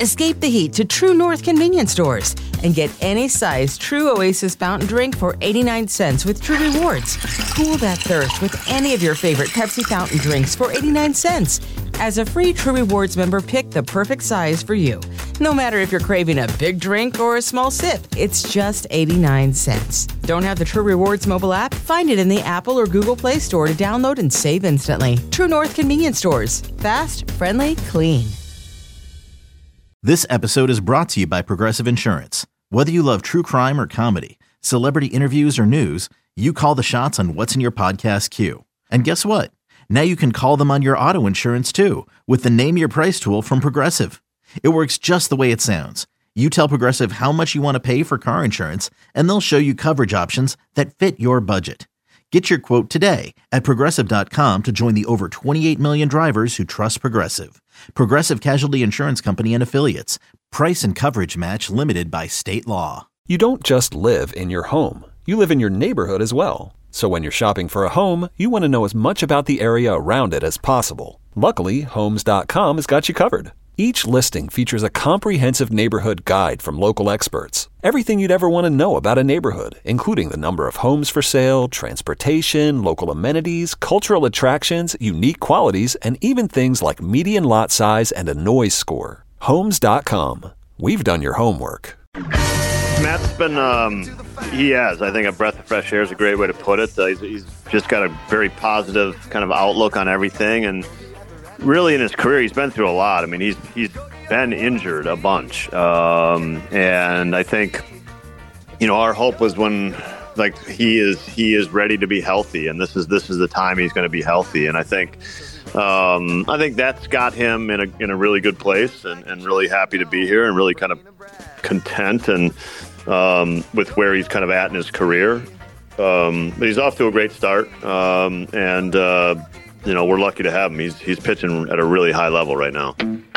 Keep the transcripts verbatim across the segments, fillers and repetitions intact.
Escape the heat to True North convenience stores and get any size True Oasis fountain drink for eighty-nine cents with True Rewards. Cool that thirst with any of your favorite Pepsi fountain drinks for eighty-nine cents. As a free True Rewards member, pick the perfect size for you. No matter if you're craving a big drink or a small sip, it's just eighty-nine cents. Don't have the True Rewards mobile app? Find it in the Apple or Google Play Store to download and save instantly. True North convenience stores. Fast, friendly, clean. This episode is brought to you by Progressive Insurance. Whether you love true crime or comedy, celebrity interviews or news, you call the shots on what's in your podcast queue. And guess what? Now you can call them on your auto insurance too with the Name Your Price tool from Progressive. It works just the way it sounds. You tell Progressive how much you want to pay for car insurance, and they'll show you coverage options that fit your budget. Get your quote today at Progressive dot com to join the over twenty-eight million drivers who trust Progressive. Progressive Casualty Insurance Company and Affiliates. Price and coverage match limited by state law. You don't just live in your home. You live in your neighborhood as well. So when you're shopping for a home, you want to know as much about the area around it as possible. Luckily, Homes dot com has got you covered. Each listing features a comprehensive neighborhood guide from local experts. Everything you'd ever want to know about a neighborhood, including the number of homes for sale, transportation, local amenities, cultural attractions, unique qualities, and even things like median lot size and a noise score. Homes dot com. We've done your homework. Matt's been, um, he has, I think a breath of fresh air is a great way to put it. Uh, he's, he's just got a very positive kind of outlook on everything, and really in his career, he's been through a lot. I mean, he's he's been injured a bunch. Um, and I think, you know, our hope was when, like, he is he is ready to be healthy, and this is this is the time he's going to be healthy. And I think um, I think that's got him in a in a really good place, and, and really happy to be here, and really kind of content and um, with where he's kind of at in his career. Um, but he's off to a great start, um, and uh, you know, we're lucky to have him. He's he's pitching at a really high level right now.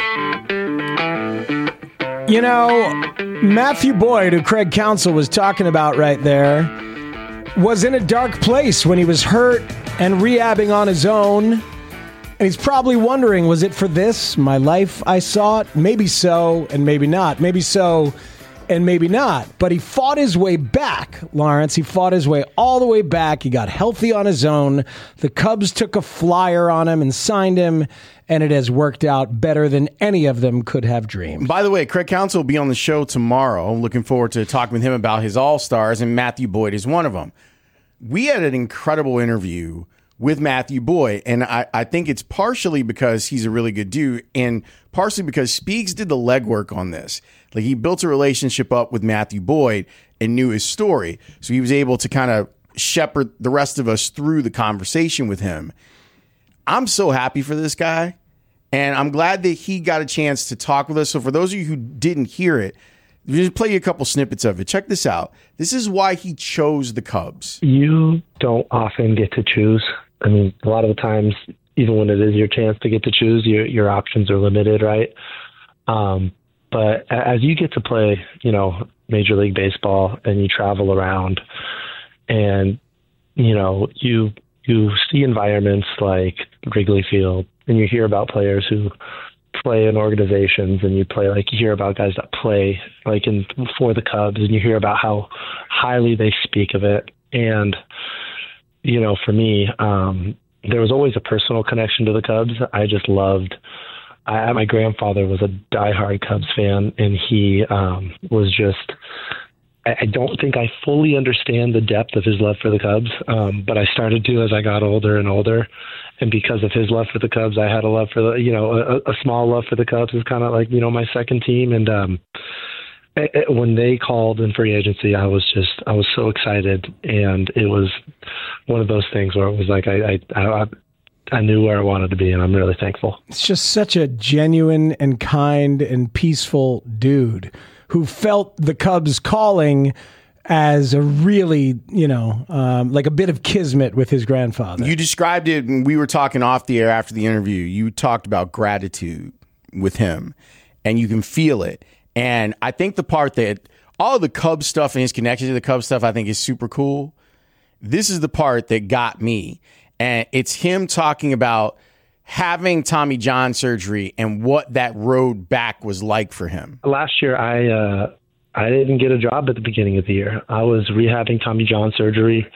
You know, Matthew Boyd, who Craig Counsell was talking about right there, was in a dark place when he was hurt and rehabbing on his own. And he's probably wondering, was it for this, my life I sought? Maybe so, and maybe not. Maybe so, and maybe not. But he fought his way back, Lawrence. He fought his way all the way back. He got healthy on his own. The Cubs took a flyer on him and signed him, and it has worked out better than any of them could have dreamed. By the way, Craig Counsell will be on the show tomorrow. Looking forward to talking with him about his All-Stars, and Matthew Boyd is one of them. We had an incredible interview with Matthew Boyd, and I, I think it's partially because he's a really good dude, and partially because Speaks did the legwork on this. Like, he built a relationship up with Matthew Boyd and knew his story, so he was able to kind of shepherd the rest of us through the conversation with him. I'm so happy for this guy, and I'm glad that he got a chance to talk with us. So for those of you who didn't hear it, just play you a couple snippets of it. Check this out. This is why he chose the Cubs. You don't often get to choose. I mean, a lot of the times, even when it is your chance to get to choose, your your options are limited, right? Um, but as you get to play, you know, Major League Baseball, and you travel around, and you know, you you see environments like Wrigley Field, and you hear about players who play in organizations, and you play like you hear about guys that play like in for the Cubs, and you hear about how highly they speak of it. And you know, for me, um, there was always a personal connection to the Cubs. I just loved. I, my grandfather was a diehard Cubs fan, and he um, was just. I, I don't think I fully understand the depth of his love for the Cubs, um, but I started to as I got older and older. And because of his love for the Cubs, I had a love for the, you know, a, a small love for the Cubs is kind of like, you know, my second team. And um, it, it, when they called in free agency, I was just, I was so excited. And it was one of those things where it was like, I, I, I, I knew where I wanted to be, and I'm really thankful. It's just such a genuine and kind and peaceful dude who felt the Cubs calling as a really, you know, um, like a bit of kismet with his grandfather. You described it when we were talking off the air after the interview. You talked about gratitude with him, and you can feel it. And I think the part that all the Cubs stuff and his connection to the Cubs stuff, I think is super cool. This is the part that got me. And it's him talking about having Tommy John surgery and what that road back was like for him? Last year, I uh, I didn't get a job at the beginning of the year. I was rehabbing Tommy John surgery.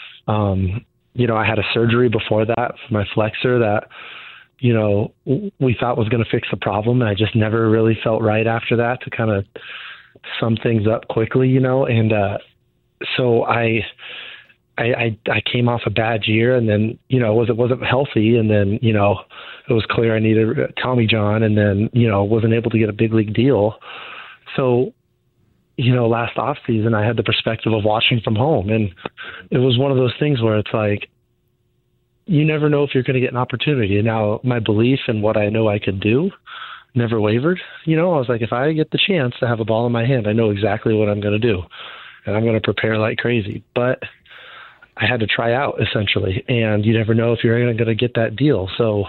Um, you know, I had a surgery before that for my flexor that, you know, we thought was going to fix the problem. And I just never really felt right after that to kind of sum things up quickly, you know. And uh, so I, I, I, I came off a bad year, and then, you know, was it wasn't healthy. And then, you know, it was clear I needed Tommy John, and then, you know, wasn't able to get a big league deal. So, you know, last off season, I had the perspective of watching from home, and it was one of those things where it's like, you never know if you're going to get an opportunity. And now my belief in what I know I could do never wavered. You know, I was like, if I get the chance to have a ball in my hand, I know exactly what I'm going to do, and I'm going to prepare like crazy. But I had to try out, essentially, and you never know if you're going to get that deal. So,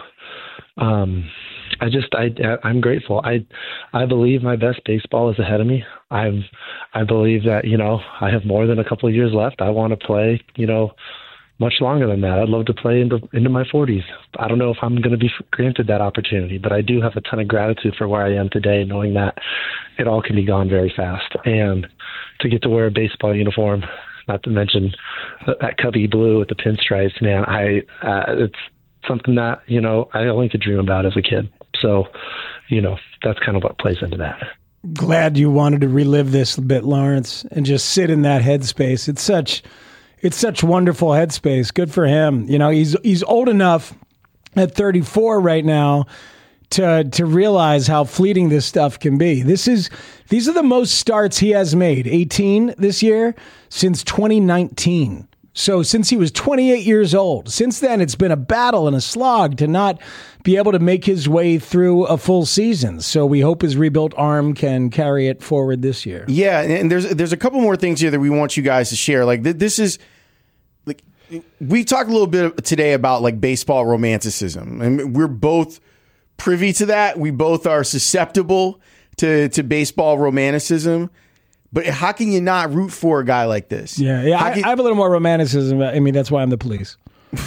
um, I just, I, I'm grateful. I, I believe my best baseball is ahead of me. I've, I believe that, you know, I have more than a couple of years left. I want to play, you know, much longer than that. I'd love to play into, into my forties. I don't know if I'm going to be granted that opportunity, but I do have a ton of gratitude for where I am today, knowing that it all can be gone very fast. And to get to wear a baseball uniform, not to mention that Cubby blue with the pinstripes, man, I, uh, it's something that, you know, I only could dream about as a kid. So, you know, that's kind of what plays into that. Glad you wanted to relive this a bit, Lawrence, and just sit in that headspace. It's such, it's such wonderful headspace. Good for him. You know, he's he's old enough at thirty-four right now to to realize how fleeting this stuff can be. This is these are the most starts he has made, eighteen this year, since twenty nineteen. So since he was twenty-eight years old, since then it's been a battle and a slog to not be able to make his way through a full season. So we hope his rebuilt arm can carry it forward this year. Yeah, and there's there's a couple more things here that we want you guys to share. Like th- this is like we talked a little bit today about like baseball romanticism, and we're both privy to that. We both are susceptible to to baseball romanticism. But how can you not root for a guy like this? Yeah, yeah. I, can, I have a little more romanticism. I mean, that's why I'm the police.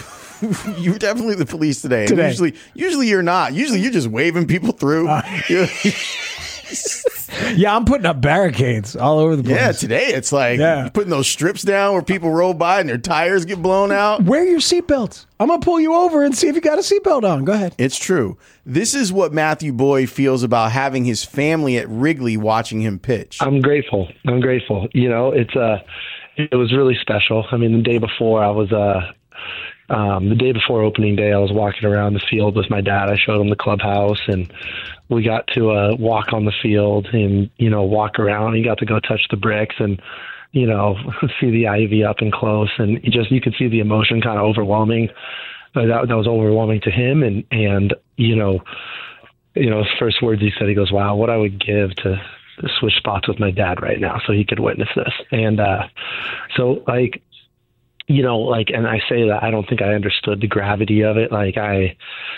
You're definitely the police today. today. Usually, usually you're not. Usually you're just waving people through. Uh, yeah, I'm putting up barricades all over the place. Yeah, today it's like yeah. you're putting those strips down where people roll by and their tires get blown out. Wear your seatbelts. I'm going to pull you over and see if you got a seatbelt on. Go ahead. It's true. This is what Matthew Boyd feels about having his family at Wrigley watching him pitch. I'm grateful. I'm grateful. You know, it's uh, it was really special. I mean, the day before I was uh, um, the day before opening day, I was walking around the field with my dad. I showed him the clubhouse, and we got to uh, walk on the field and, you know, walk around. He got to go touch the bricks and, you know, see the ivy up and close. And you just, you could see the emotion kind of overwhelming. Uh, that, that was overwhelming to him. And, and, you know, you know, his first words he said, he goes, wow, what I would give to switch spots with my dad right now so he could witness this. And uh, so, like, you know, like, and I say that I don't think I understood the gravity of it. Like, I,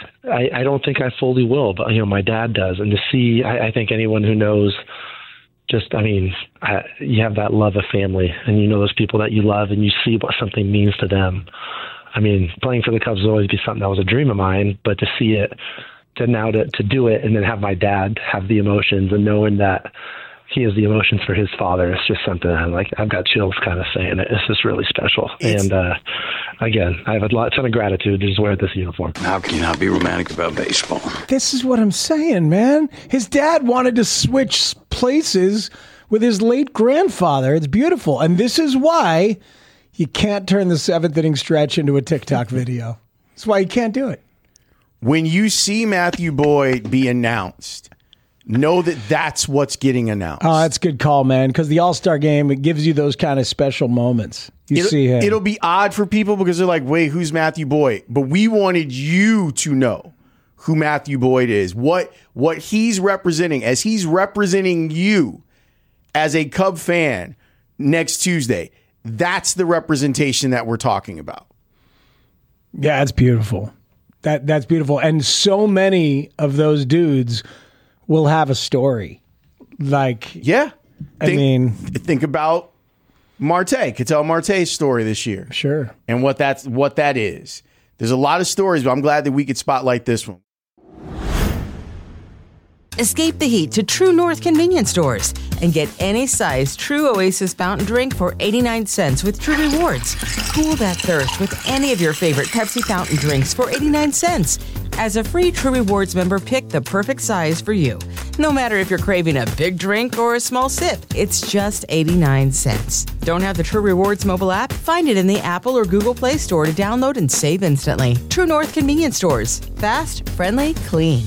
I, I don't think I fully will, but, you know, my dad does. And to see, I, I think anyone who knows, just, I mean, I, you have that love of family, and you know those people that you love, and you see what something means to them. I mean, playing for the Cubs will always be something that was a dream of mine, but to see it, to now to, to do it, and then have my dad have the emotions, and knowing that he has the emotions for his father, it's just something I'm like, I've got chills kind of saying it. It's just really special. It's, and uh, again, I have a lot, ton of gratitude to just wear this uniform. How can you not be romantic about baseball? This is what I'm saying, man. His dad wanted to switch places with his late grandfather. It's beautiful. And this is why you can't turn the seventh inning stretch into a TikTok video. That's why you can't do it. When you see Matthew Boyd be announced, know that that's what's getting announced. Oh, that's a good call, man, because the All-Star game, it gives you those kind of special moments. You it'll, see him. It'll be odd for people because they're like, wait, who's Matthew Boyd? But we wanted you to know who Matthew Boyd is, what what he's representing, as he's representing you as a Cub fan next Tuesday. That's the representation that we're talking about. Yeah, it's beautiful. That That's beautiful. And so many of those dudes will have a story. Like, yeah. I think, mean, think about Marte, Ketel Marte's story this year. Sure. And what that's what that is. There's a lot of stories, but I'm glad that we could spotlight this one. Escape the heat to True North convenience stores and get any size True Oasis fountain drink for eighty-nine cents with True Rewards. Cool that thirst with any of your favorite Pepsi fountain drinks for eighty-nine cents. As a free True Rewards member, pick the perfect size for you. No matter if you're craving a big drink or a small sip, it's just eighty-nine cents. Don't have the True Rewards mobile app? Find it in the Apple or Google Play Store to download and save instantly. True North convenience stores. Fast, friendly, clean.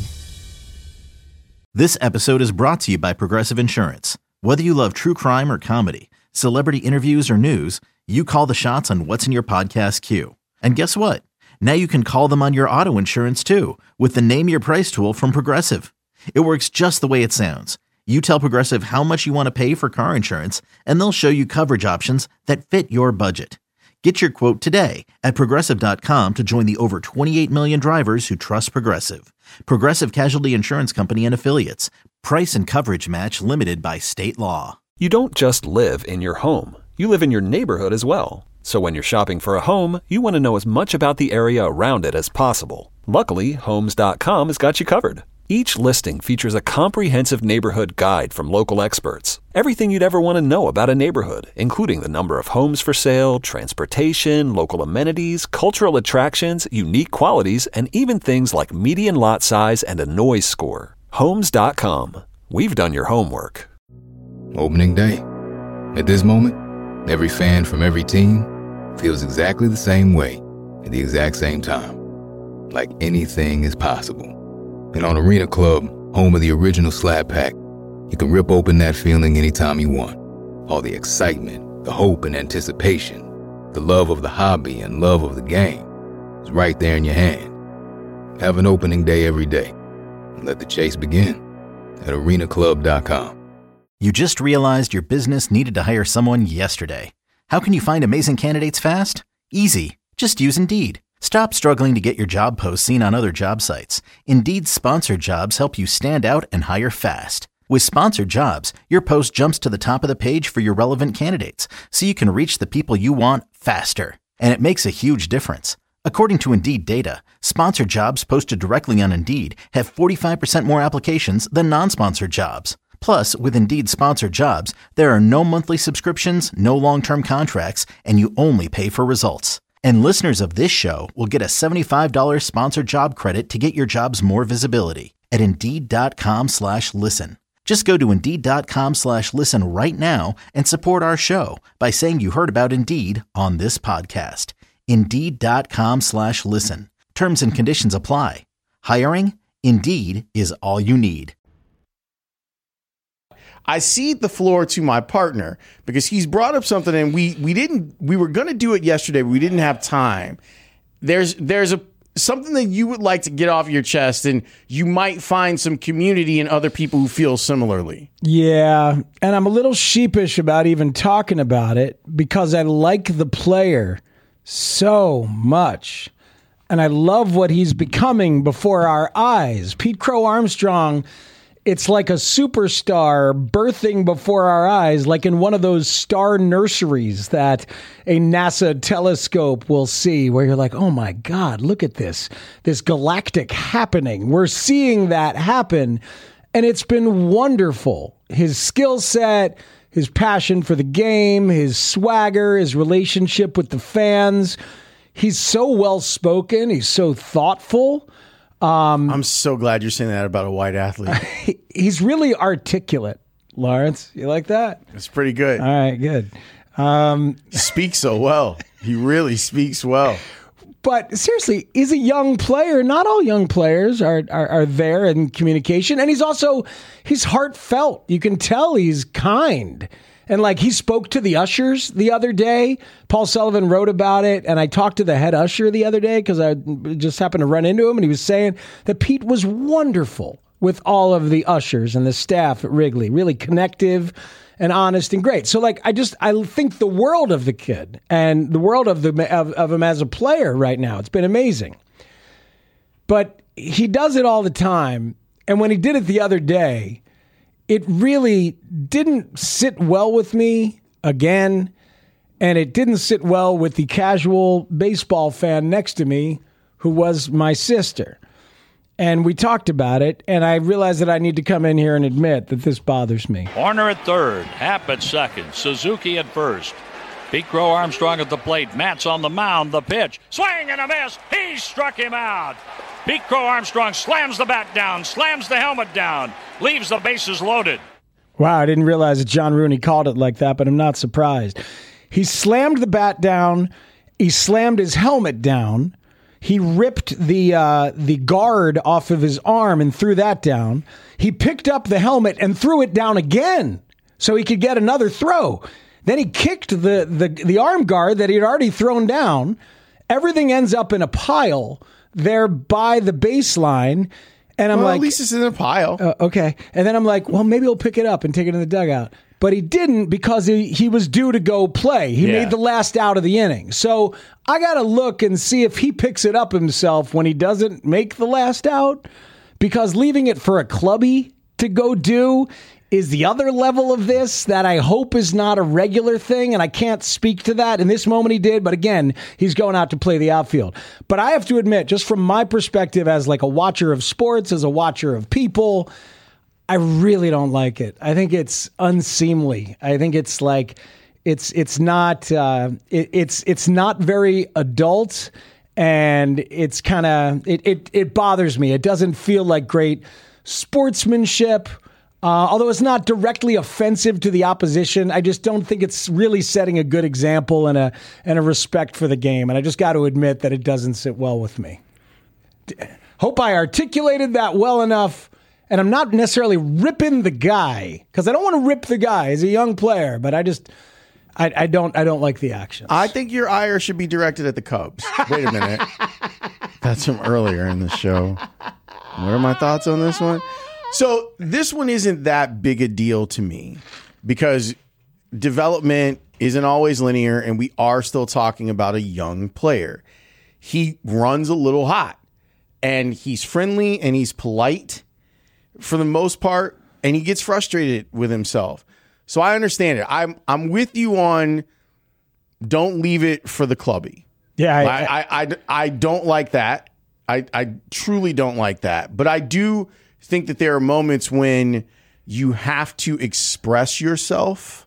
This episode is brought to you by Progressive Insurance. Whether you love true crime or comedy, celebrity interviews or news, you call the shots on what's in your podcast queue. And guess what? Now you can call them on your auto insurance too with the Name Your Price tool from Progressive. It works just the way it sounds. You tell Progressive how much you want to pay for car insurance, and they'll show you coverage options that fit your budget. Get your quote today at Progressive dot com to join the over twenty-eight million drivers who trust Progressive. Progressive Casualty Insurance Company and Affiliates. Price and coverage match limited by state law. You don't just live in your home. You live in your neighborhood as well. So when you're shopping for a home, you want to know as much about the area around it as possible. Luckily, Homes dot com has got you covered. Each listing features a comprehensive neighborhood guide from local experts. Everything you'd ever want to know about a neighborhood, including the number of homes for sale, transportation, local amenities, cultural attractions, unique qualities, and even things like median lot size and a noise score. Homes dot com. We've done your homework. Opening day. At this moment, every fan from every team feels exactly the same way at the exact same time. Like anything is possible. And on Arena Club, home of the original Slab Pack, you can rip open that feeling anytime you want. All the excitement, the hope and anticipation, the love of the hobby and love of the game is right there in your hand. Have an opening day every day. And let the chase begin at arena club dot com. You just realized your business needed to hire someone yesterday. How can you find amazing candidates fast? Easy. Just use Indeed. Stop struggling to get your job posts seen on other job sites. Indeed's sponsored jobs help you stand out and hire fast. With sponsored jobs, your post jumps to the top of the page for your relevant candidates, so you can reach the people you want faster. And it makes a huge difference. According to Indeed data, sponsored jobs posted directly on Indeed have forty-five percent more applications than non-sponsored jobs. Plus, with Indeed sponsored jobs, there are no monthly subscriptions, no long-term contracts, and you only pay for results. And listeners of this show will get a seventy-five dollars sponsored job credit to get your jobs more visibility at Indeed.com slash listen. Just go to Indeed.com slash listen right now and support our show by saying you heard about Indeed on this podcast. Indeed.com slash listen. Terms and conditions apply. Hiring? Indeed is all you need. I cede the floor to my partner because he's brought up something, and we we didn't we were going to do it yesterday, but we didn't have time. There's there's a something that you would like to get off your chest, and you might find some community in other people who feel similarly. Yeah, and I'm a little sheepish about even talking about it because I like the player so much, and I love what he's becoming before our eyes. Pete Crow Armstrong. It's like a superstar birthing before our eyes, like in one of those star nurseries that a NASA telescope will see, where you're like, oh my God, look at this, this galactic happening. We're seeing that happen, and it's been wonderful. His skill set, his passion for the game, his swagger, his relationship with the fans. He's so well-spoken. He's so thoughtful. Um, I'm so glad you're saying that about a white athlete. He's really articulate, Lawrence. You like that? It's pretty good. All right, good. Um, he speaks so well. He really speaks well. But seriously, he's a young player. Not all young players are, are, are there in communication. And he's also, he's heartfelt. You can tell he's kind. And like he spoke to the ushers the other day. Paul Sullivan wrote about it. And I talked to the head usher the other day because I just happened to run into him. And he was saying that Pete was wonderful with all of the ushers and the staff at Wrigley. Really connective and honest and great. So like, I just, I think the world of the kid and the world of the of, of him as a player right now. It's been amazing. But he does it all the time. And when he did it the other day, it really didn't sit well with me again, and it didn't sit well with the casual baseball fan next to me who was my sister. And we talked about it, and I realized that I need to come in here and admit that this bothers me. Horner at third, Happ at second, Suzuki at first. Pete Crow Armstrong at the plate. Matt's on the mound. The pitch. Swing and a miss. He struck him out. Pete Crow Armstrong slams the bat down, slams the helmet down, leaves the bases loaded. Wow, I didn't realize that John Rooney called it like that, but I'm not surprised. He slammed the bat down. He slammed his helmet down. He ripped the uh, the guard off of his arm and threw that down. He picked up the helmet and threw it down again so he could get another throw. Then he kicked the, the, the arm guard that he had already thrown down. Everything ends up in a pile there by the baseline. And I'm well, like, at least it's in a pile. Uh, okay. And then I'm like, well, maybe he'll pick it up and take it in the dugout. But he didn't because he, he was due to go play. He Yeah. made the last out of the inning. So I got to look and see if he picks it up himself when he doesn't make the last out. Because leaving it for a clubby to go do is the other level of this that I hope is not a regular thing, and I can't speak to that. In this moment he did, but again, he's going out to play the outfield. But I have to admit, just from my perspective as like a watcher of sports, as a watcher of people, I really don't like it. I think it's unseemly. I think it's like it's it's not uh, it, it's it's not very adult, and it's kind of it, it it bothers me. It doesn't feel like great sportsmanship. Uh, although it's not directly offensive to the opposition, I just don't think it's really setting a good example and a and a respect for the game. And I just got to admit that it doesn't sit well with me. Hope I articulated that well enough. And I'm not necessarily ripping the guy because I don't want to rip the guy. He's a young player, but I just I, I don't I don't like the actions. I think your ire should be directed at the Cubs. Wait a minute. That's from earlier in the show. What are my thoughts on this one? So this one isn't that big a deal to me because development isn't always linear, and we are still talking about a young player. He runs a little hot, and he's friendly, and he's polite for the most part, and he gets frustrated with himself. So I understand it. I'm I'm with you on don't leave it for the clubby. Yeah, I I, I, I, I don't like that. I, I truly don't like that. But I do think that there are moments when you have to express yourself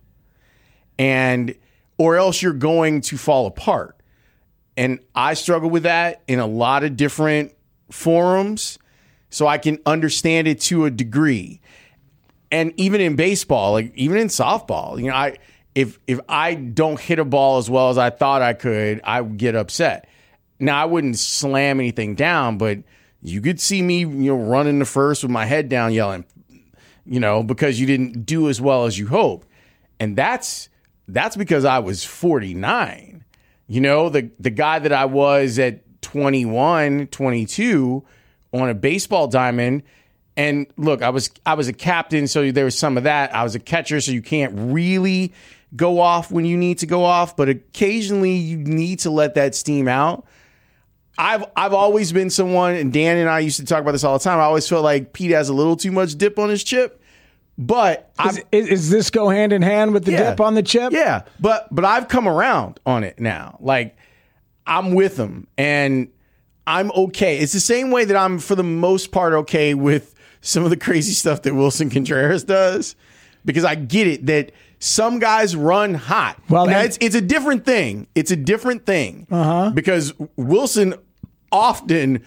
and or else you're going to fall apart. And I struggle with that in a lot of different forums, so I can understand it to a degree. And even in baseball, like even in softball, you know, I if if I don't hit a ball as well as I thought I could, I would get upset. Now I wouldn't slam anything down, but you could see me, you know, running the first with my head down yelling, you know, because you didn't do as well as you hoped. And that's that's because I was forty-nine. You know, the the guy that I was at twenty-one, twenty-two on a baseball diamond. And look, I was I was a captain, so there was some of that. I was a catcher, so you can't really go off when you need to go off, but occasionally you need to let that steam out. I've I've always been someone, and Dan and I used to talk about this all the time. I always felt like Pete has a little too much dip on his chip, but is, is, is this go hand in hand with the yeah, dip on the chip? Yeah, but but I've come around on it now. Like I'm with him, and I'm okay. It's the same way that I'm for the most part okay with some of the crazy stuff that Wilson Contreras does, because I get it that some guys run hot. Well, now, then, it's it's a different thing. It's a different thing uh-huh. because Wilson often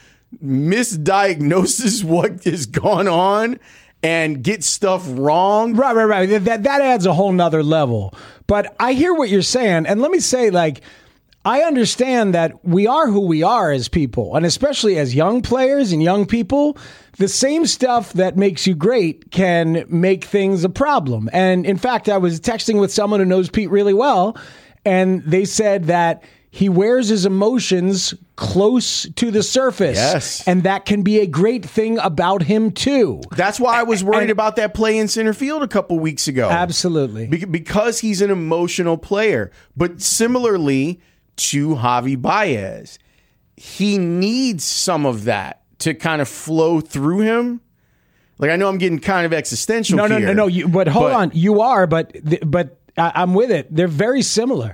misdiagnoses what is going on and gets stuff wrong. Right, right, right. That that adds a whole nother level. But I hear what you're saying, and let me say, like, I understand that we are who we are as people, and especially as young players and young people, the same stuff that makes you great can make things a problem. And in fact, I was texting with someone who knows Pete really well, and they said that he wears his emotions close to the surface. Yes. And that can be a great thing about him, too. That's why I was worried and, about that play in center field a couple weeks ago. Absolutely. Be- because he's an emotional player. But similarly to Javi Baez, he needs some of that to kind of flow through him. Like, I know I'm getting kind of existential no, here. No, no, no, no. But hold but, on. You are, but but I, I'm with it. They're very similar.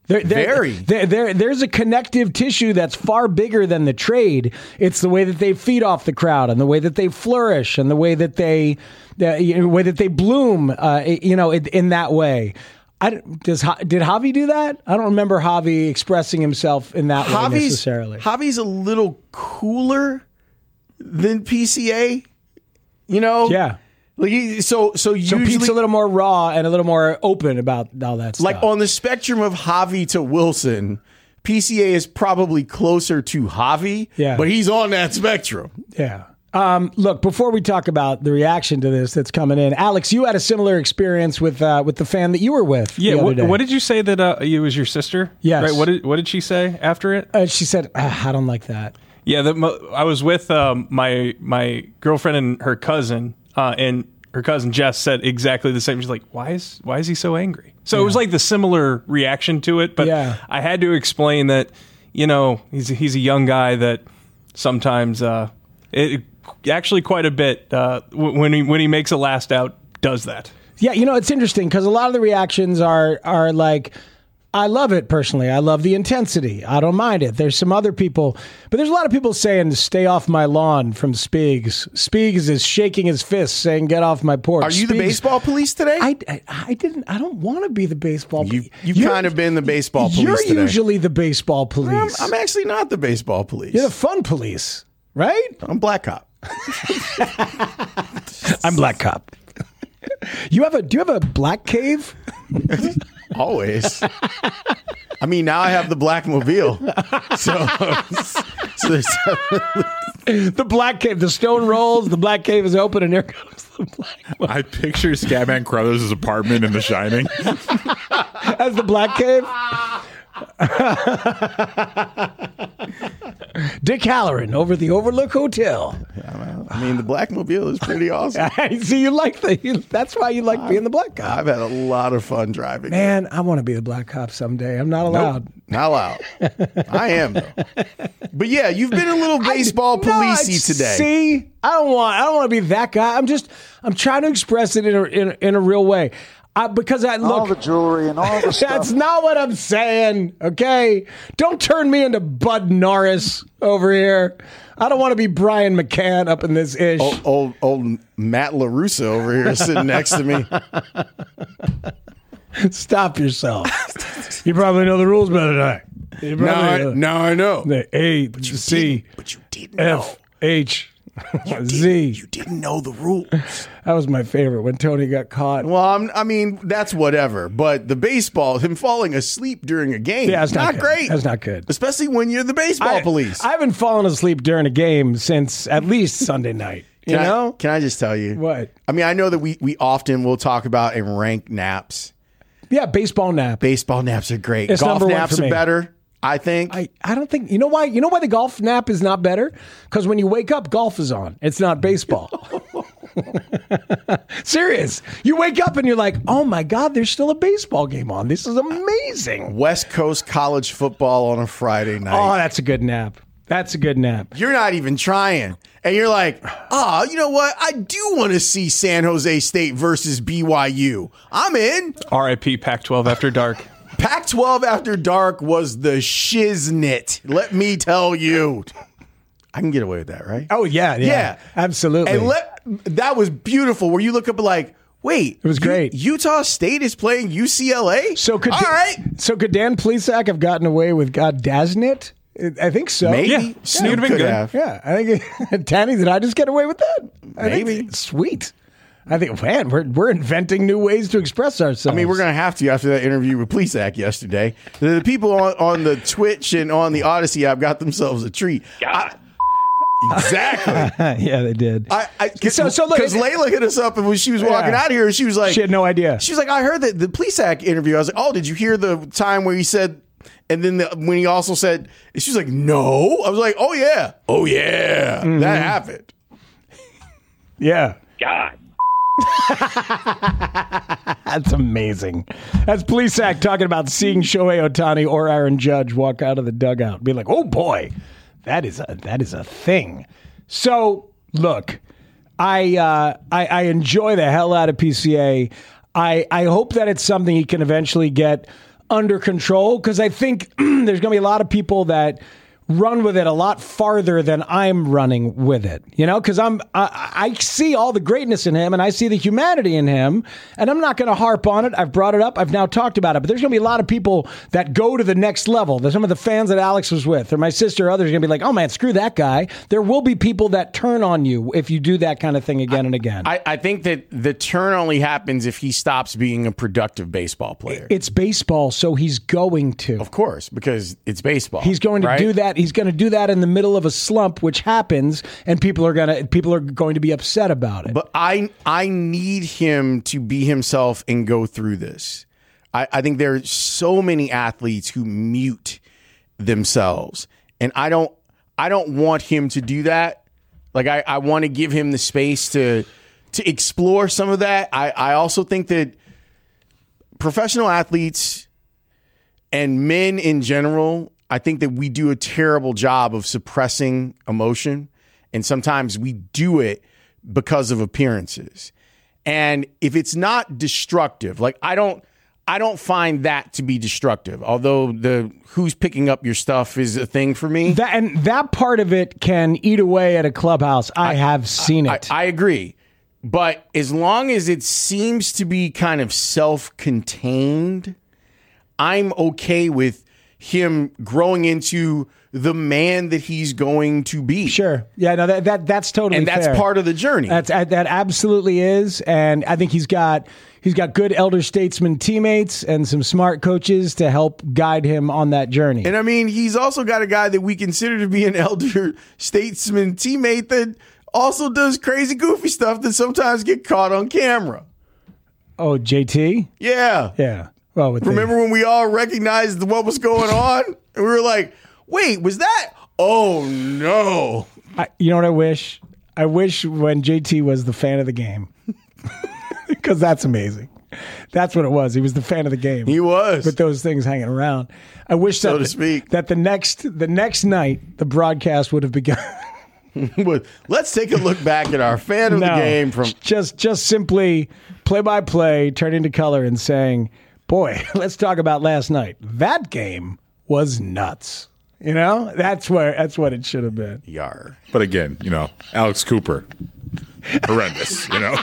There, there, Very. There, there, there's a connective tissue that's far bigger than the trade. It's the way that they feed off the crowd and the way that they flourish and the way that they, the way that they bloom, uh, you know, in, in that way. I, does did Javi do that? I don't remember Javi expressing himself in that Javi's, way necessarily. Javi's a little cooler than P C A, you know? Yeah. Like he, so, so usually, so Pete's a little more raw and a little more open about all that stuff. Like on the spectrum of Javi to Wilson, P C A is probably closer to Javi, yeah. but he's on that spectrum. Yeah. Um, look, before we talk about the reaction to this that's coming in, Alex, you had a similar experience with uh, with the fan that you were with. Yeah. The What, other day. what did you say that uh, it was your sister? Yes. Right. What did What did she say after it? Uh, she said, ah, "I don't like that." Yeah. The, I was with um, my my girlfriend and her cousin, uh, and her cousin Jess said exactly the same. She's like, "Why is Why is he so angry?" So yeah. It was like the similar reaction to it, but yeah. I had to explain that, you know, he's he's a young guy that sometimes uh, it. Actually, quite a bit uh, when he when he makes a last out, does that. Yeah, you know, it's interesting because a lot of the reactions are are like, I love it personally. I love the intensity. I don't mind it. There's some other people, but there's a lot of people saying, "Stay off my lawn" from Speegs. Speegs is shaking his fist, saying, "Get off my porch." Are you Speegs, the baseball police today? I, I, I didn't. I don't want to be the baseball. You you've kind of been the baseball police. You're today. usually the baseball police. I'm, I'm actually not the baseball police. You're the fun police, right? I'm Black Cop. I'm Black Cop. You have a? Do you have a black cave? Always. I mean, now I have the Black Mobile. So, so there's the black cave. The stone rolls. The black cave is open, and there comes the black. I picture Scatman Crothers' apartment in The Shining as the black cave. Dick Halloran over the Overlook Hotel. I mean, the Black Mobile is pretty awesome. I see you like the. You, that's why you like being the black cop. I've had a lot of fun driving. Man, I want to be the black cop someday. I'm not allowed. Nope, not allowed. I am though. But yeah, you've been a little baseball I, policey no, today. See, I don't want. I don't want to be that guy. I'm just. I'm trying to express it in a in, in a real way. I, because I look all the jewelry and all the stuff. That's not what I'm saying. Okay, don't turn me into Bud Norris over here. I don't want to be Brian McCann up in this ish. Old, old, old Matt LaRussa over here sitting next to me. Stop yourself. You probably know the rules better than I. You now, I know. now I know. The A, but you C, didn't, but you didn't F, know. H, you Z. Didn't, you didn't know the rules. That was my favorite when Tony got caught. Well, I'm, I mean, that's whatever. But the baseball, him falling asleep during a game, yeah, it's not, not good. great. That's not good. Especially when you're the baseball I, police. I haven't fallen asleep during a game since at least Sunday night. You can know? I, can I just tell you? What? I mean, I know that we, we often will talk about and rank naps. Yeah, baseball nap. Baseball naps are great. It's Golf number one naps for are me. better, I think. I, I don't think, you know why? You know why the golf nap is not better? Because when you wake up, golf is on. It's not baseball. Serious. You wake up and you're like, oh my God, there's still a baseball game on. This is amazing. West Coast college football on a Friday night. Oh, that's a good nap. That's a good nap. You're not even trying. And you're like, oh, you know what? I do want to see San Jose State versus B Y U. I'm in. R I P Pac twelve after dark. Pac twelve after dark was the shiznit. Let me tell you. I can get away with that, right? Oh, yeah. Yeah. Yeah. Absolutely. And let, that was beautiful where you look up like, wait. It was great. U- Utah State is playing U C L A? So could All Dan, right. So could Dan Plesac have gotten away with God Daznit? I think so. Maybe. Yeah. Snoop Been could good. have. Yeah, I think Tanny, did I just get away with that? I Maybe. think, sweet. I think, man, we're we're inventing new ways to express ourselves. I mean, we're going to have to after that interview with Plesac yesterday. The people on, on the Twitch and on the Odyssey app got themselves a treat. God. I, exactly. Yeah, they did. I, I, So- so look- because Layla hit us up and when she was walking Yeah. out of here, she was like, She had no idea. She was like, I heard that the Plesac interview. I was like, oh, did you hear the time where he said? And then the, when he also said, she was like, no. I was like, oh yeah, oh yeah, Mm-hmm. that happened. Yeah. God. That's amazing. That's Plesac talking about seeing Shohei Ohtani or Aaron Judge walk out of the dugout. Be like, oh boy, that is a that is a thing. So look, I uh, I, I enjoy the hell out of P C A. I I hope that it's something he can eventually get under control, because I think there's going to be a lot of people that run with it a lot farther than I'm running with it, you know, because I'm I, I see all the greatness in him and I see the humanity in him, and I'm not going to harp on it. I've brought it up. I've now talked about it, but there's going to be a lot of people that go to the next level. There's some of the fans that Alex was with, or my sister, or others are going to be like, oh man, screw that guy. There will be people that turn on you if you do that kind of thing again and again. I, I think that the turn only happens if he stops being a productive baseball player. It's baseball, so he's going to. Of course, because it's baseball. He's going to right? do that. He's going to do that in the middle of a slump, which happens, and people are going to people are going to be upset about it. But I I need him to be himself and go through this. I, I think there are so many athletes who mute themselves, and I don't I don't want him to do that. Like I, I want to give him the space to to explore some of that. I, I also think that professional athletes and men in general, I think that we do a terrible job of suppressing emotion, and sometimes we do it because of appearances. And if it's not destructive, like I don't I don't find that to be destructive, although the who's picking up your stuff is a thing for me. That, and that part of it can eat away at a clubhouse. I, I have seen I, it. I, I agree. But as long as it seems to be kind of self-contained, I'm okay with him growing into the man that he's going to be. Sure. Yeah, no, that, that that's totally and that's fair. part of the journey. That's that absolutely is, and I think he's got he's got good elder statesman teammates and some smart coaches to help guide him on that journey. And I mean, he's also got a guy that we consider to be an elder statesman teammate that also does crazy, goofy stuff that sometimes get caught on camera. Oh, J T? Yeah. Yeah. Well, with remember the, when we all recognized what was going on? And we were like, wait, was that? Oh, no. I, you know what I wish? I wish when J T was the fan of the game. Because that's amazing. That's what it was. He was the fan of the game. He was. With those things hanging around. I wish so that, to speak. that the next the next night the broadcast would have begun. Let's take a look back at our fan of no, the game from just just simply play by play, turning to color and saying, boy, let's talk about last night. That game was nuts. You know, that's where that's what it should have been. Yar. But again, you know, Alex Cooper, horrendous. You know,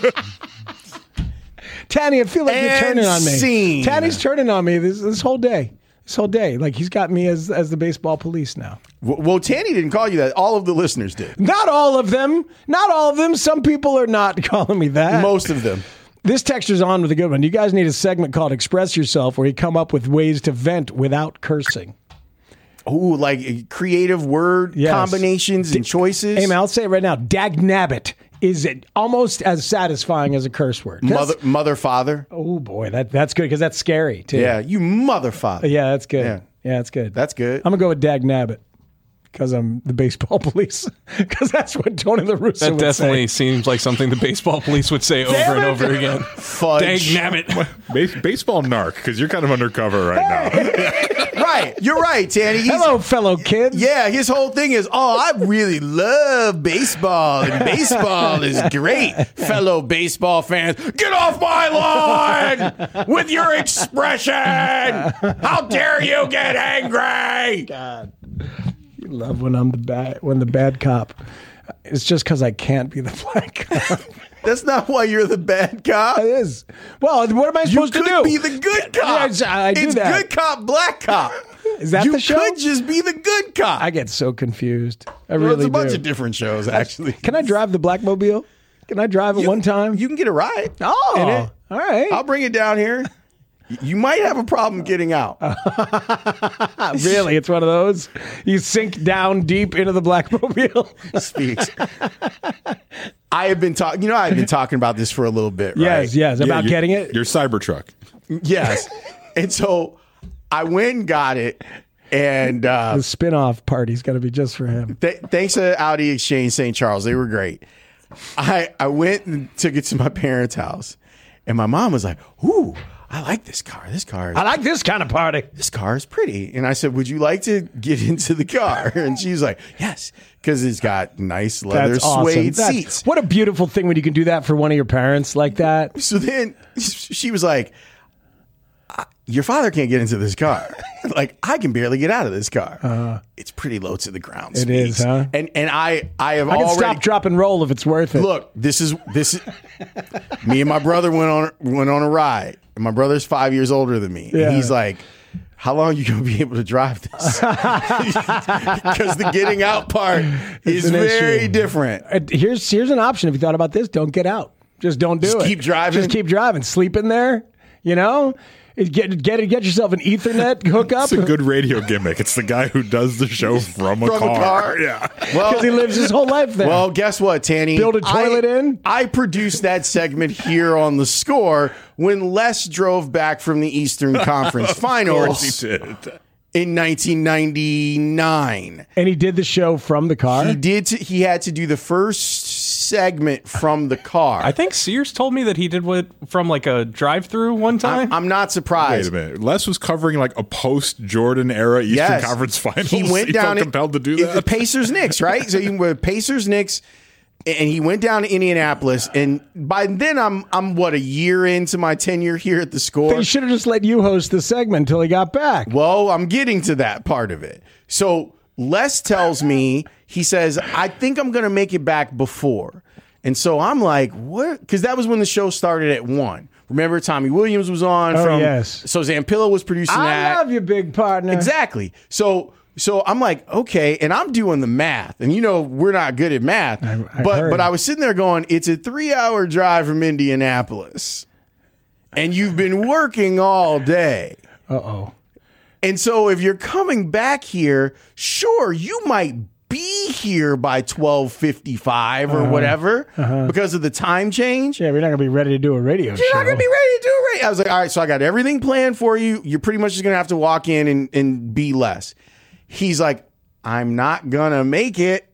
Tanny, I feel like and you're turning on me. Scene. Tanny's turning on me this this whole day. This whole day, like he's got me as as the baseball police now. Well, well, Tanny didn't call you that. All of the listeners did. Not all of them. Not all of them. Some people are not calling me that. Most of them. This texture's on with a good one. You guys need a segment called Express Yourself where you come up with ways to vent without cursing. Oh, like creative word yes. combinations and choices. Hey, man, I'll say it right now. Dagnabbit is it almost as satisfying as a curse word. Mother, mother, father. Oh, boy, that that's good because that's scary, too. Yeah, you mother, father. Yeah, that's good. Yeah, yeah that's good. That's good. I'm going to go with Dagnabbit. Because I'm the baseball police. Because that's what Tony La Russa That would definitely say. seems like something the baseball police would say over and over again. Fudge. Dagnabbit. Base, baseball narc, because you're kind of undercover right now. Right. You're right, Tanny. He's, Hello, fellow kids. Yeah, his whole thing is, oh, I really love baseball, and baseball is great. Fellow baseball fans, get off my lawn with your expression. How dare you get angry? God. You love when I'm the bad when the bad cop. It's just because I can't be the black cop. That's not why you're the bad cop. It is. Well, what am I supposed you to could do? be the good cop. Yeah, I do it's that. good cop, black cop. Is that you the show? You could just be the good cop. I get so confused. I well, really it's a bunch do. of different shows, actually. Can I drive the Blackmobile? Can I drive it you, one time? You can get a ride. Oh, all right. I'll bring it down here. You might have a problem getting out. Really? It's one of those? You sink down deep into the Blackmobile? Speaks. I have been talking, you know, I've been talking about this for a little bit, right? Yes, yes, about yeah, getting it? Your Cybertruck. Yes. And so I went and got it. And uh, the spin-off party's got to be just for him. Th- thanks to Audi Exchange Saint Charles. They were great. I, I went and took it to my parents' house. And my mom was like, ooh, I like this car. This car. Is, I like this kind of party. This car is pretty. And I said, would you like to get into the car? And she was like, yes, because it's got nice leather That's awesome. suede That's, seats. What a beautiful thing when you can do that for one of your parents like that. So then she was like, your father can't get into this car. Like, I can barely get out of this car. Uh, it's pretty low to the ground. It Speaks. is, huh? And and I I have I can already stop, drop, and roll if it's worth it. Look, this is this is me and my brother went on went on a ride. And my brother's five years older than me. Yeah. And he's like, how long are you going to be able to drive this? Because the getting out part It's is an very issue. different. Uh, Here's here's an option if you thought about this. Don't get out. Just don't do Just it. keep driving. Just keep driving. Sleep in there. You know, get get get yourself an Ethernet hookup. It's a good radio gimmick. It's the guy who does the show from a From car. a car. Yeah. Well, because he lives his whole life there. Well, guess what, Tanny? Build a toilet I, in? I produced that segment here on The Score when Les drove back from the Eastern Conference Of course Finals he did. in nineteen ninety-nine. And he did the show from the car. He did. To, he had to do the first segment from the car. I think Sears told me that he did what from like a drive-through one time. I'm, I'm not surprised. Wait a minute. Les was covering like a post-Jordan era Eastern Yes. Conference Finals. He went down felt in- compelled to do in that. the Pacers Knicks, right? So he went Pacers Knicks, and he went down to Indianapolis. And by then, I'm I'm what a year into my tenure here at The Score. They should have just let you host the segment until he got back. Well, I'm getting to that part of it. So Les tells me, he says, I think I'm going to make it back before. And so I'm like, what? Because that was when the show started at one. Remember, Tommy Williams was on. Oh, from yes. So Zampillo was producing I that. love you, big partner. Exactly. So so I'm like, okay, and I'm doing the math. And you know, we're not good at math. I but heard. but I was sitting there going, it's a three-hour drive from Indianapolis. And you've been working all day. Uh-oh. And so if you're coming back here, sure, you might be here by twelve fifty-five or Uh-huh. whatever Uh-huh. because of the time change. Yeah, we're not going to be ready to do a radio You're show. not going to be ready to do it. I was like, all right, so I got everything planned for you. You're pretty much just going to have to walk in and, and be less. He's like, I'm not going to make it.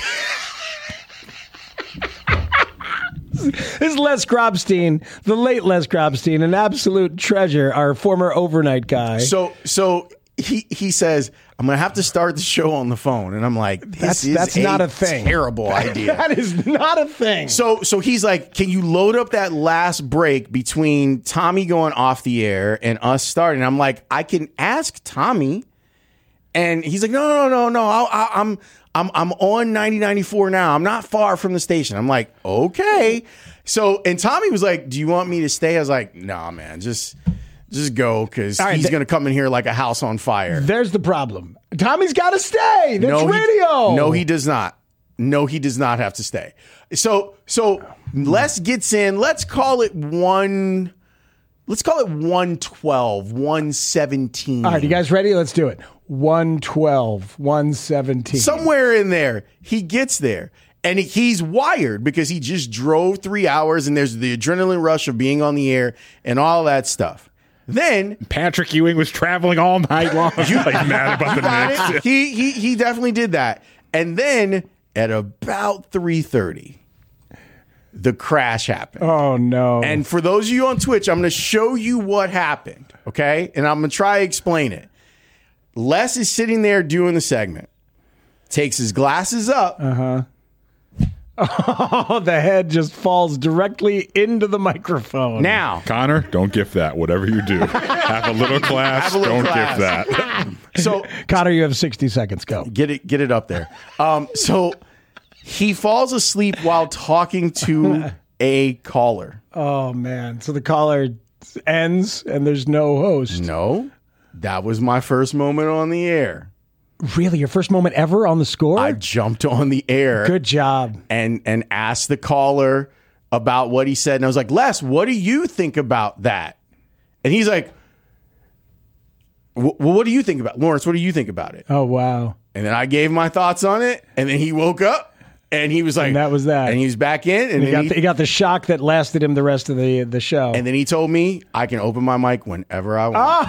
This is Les Grobstein, the late Les Grobstein, an absolute treasure, our former overnight guy. so so he he says, I'm going to have to start the show on the phone. And I'm like, this That's- is that's a not a thing. terrible idea. That is not a thing. So so he's like, can you load up that last break between Tommy going off the air and us starting? I'm like, I can ask Tommy. And he's like, no, no, no, no. I'll, I, I'm I'm I'm on ninety ninety-four now. I'm not far from the station. I'm like, okay. So and Tommy was like, do you want me to stay? I was like, nah, man, just just go because All right, he's th- gonna come in here like a house on fire. There's the problem. Tommy's got to stay. That's no, he- radio. no, he does not. No, he does not have to stay. So, so Les gets in. Let's call it one. Let's call it one twelve, one seventeen. All right, you guys ready? Let's do it. one twelve, one seventeen. Somewhere in there, he gets there. And he's wired because he just drove three hours and there's the adrenaline rush of being on the air and all that stuff. Then Patrick Ewing was traveling all night long. You like mad about the got Knicks. it. He, he, he definitely did that. And then at about three thirty, the crash happened. Oh, no. And for those of you on Twitch, I'm going to show you what happened, okay? And I'm going to try to explain it. Les is sitting there doing the segment, takes his glasses up. Uh-huh. Oh, the head just falls directly into the microphone. Now, Connor, don't gift that. Whatever you do, have a little class. Have a little don't class. gift that. so Connor, you have sixty seconds. Go. get it, get it up there. Um, so he falls asleep while talking to a caller. Oh, man. So the caller ends and there's no host. No, that was my first moment on the air. Really? Your first moment ever on the score? I jumped on the air. Good job. and and asked the caller about what he said. And I was like, Les, what do you think about that? And he's like, well, what do you think about Lawrence? What do you think about it? Oh, wow. And then I gave my thoughts on it. And then he woke up and he was like, And that was that. And he was back in. And, And he, then got he, the, he got the shock that lasted him the rest of the, the show. and then he told me I can open my mic whenever I want.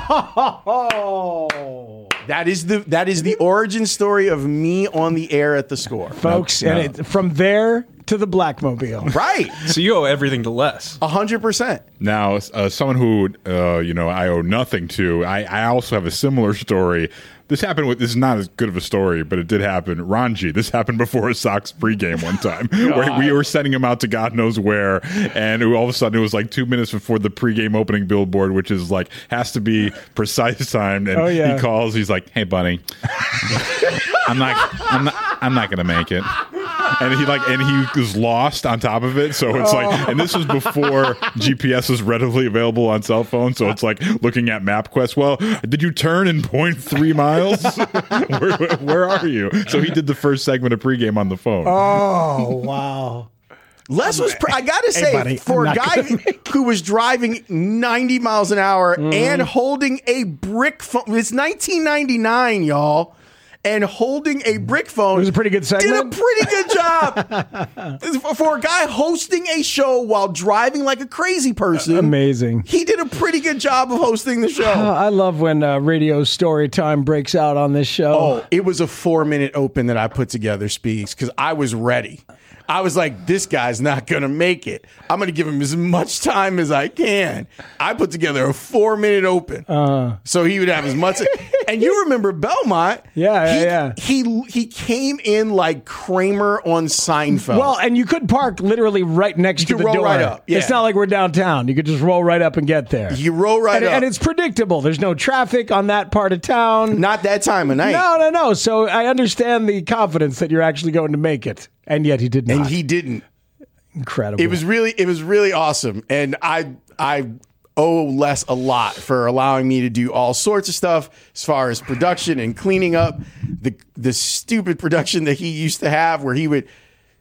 Oh, That is the that is the origin story of me on the air at the Score. folks, No, and no. it, from there to the Blackmobile. Right. So you owe everything to Les. A hundred percent. Now, uh, someone who uh, you know I owe nothing to. I, I also have a similar story. This happened with. This is not as good of a story, but it did happen. Ranji, this happened before a Sox pregame one time, where we were sending him out to God knows where, and all of a sudden it was like two minutes before the pregame opening billboard, which is like has to be precise timed. And Oh, yeah. he calls. He's like, "Hey, buddy, I'm not. I'm not. I'm not going to make it." And he like, and he was lost on top of it. So it's like, and this was before G P S was readily available on cell phones. So it's like looking at MapQuest. Well, did you turn in point three miles? where, where are you? So he did the first segment of pregame on the phone. Oh, wow. Les was, pr- I gotta say, buddy, for I'm a not guy gonna make who was driving ninety miles an hour Mm. and holding a brick phone, it's nineteen ninety-nine, y'all, and holding a brick phone. It was a pretty good segment. Did a pretty good job. For a guy hosting a show while driving like a crazy person. Amazing. He did a pretty good job of hosting the show. Oh, I love when uh, radio story time breaks out on this show. Oh, it was a four minute open that I put together, Speaks, because I was ready. I was like, this guy's not going to make it. I'm going to give him as much time as I can. I put together a four minute open. Uh, so he would have as much. And you remember Belmont. Yeah, he, yeah, He, he came in like Kramer on Seinfeld. Well, and you could park literally right next You to could the roll door. right up, yeah. It's not like we're downtown. You could just roll right up and get there. You roll right and, up. And it's predictable. There's no traffic on that part of town. Not that time of night. No, no, no. So I understand the confidence that you're actually going to make it. And yet he did not. And he didn't. Incredible. It was really, it was really awesome. And I, I owe Les a lot for allowing me to do all sorts of stuff as far as production and cleaning up the the stupid production that he used to have, where he would.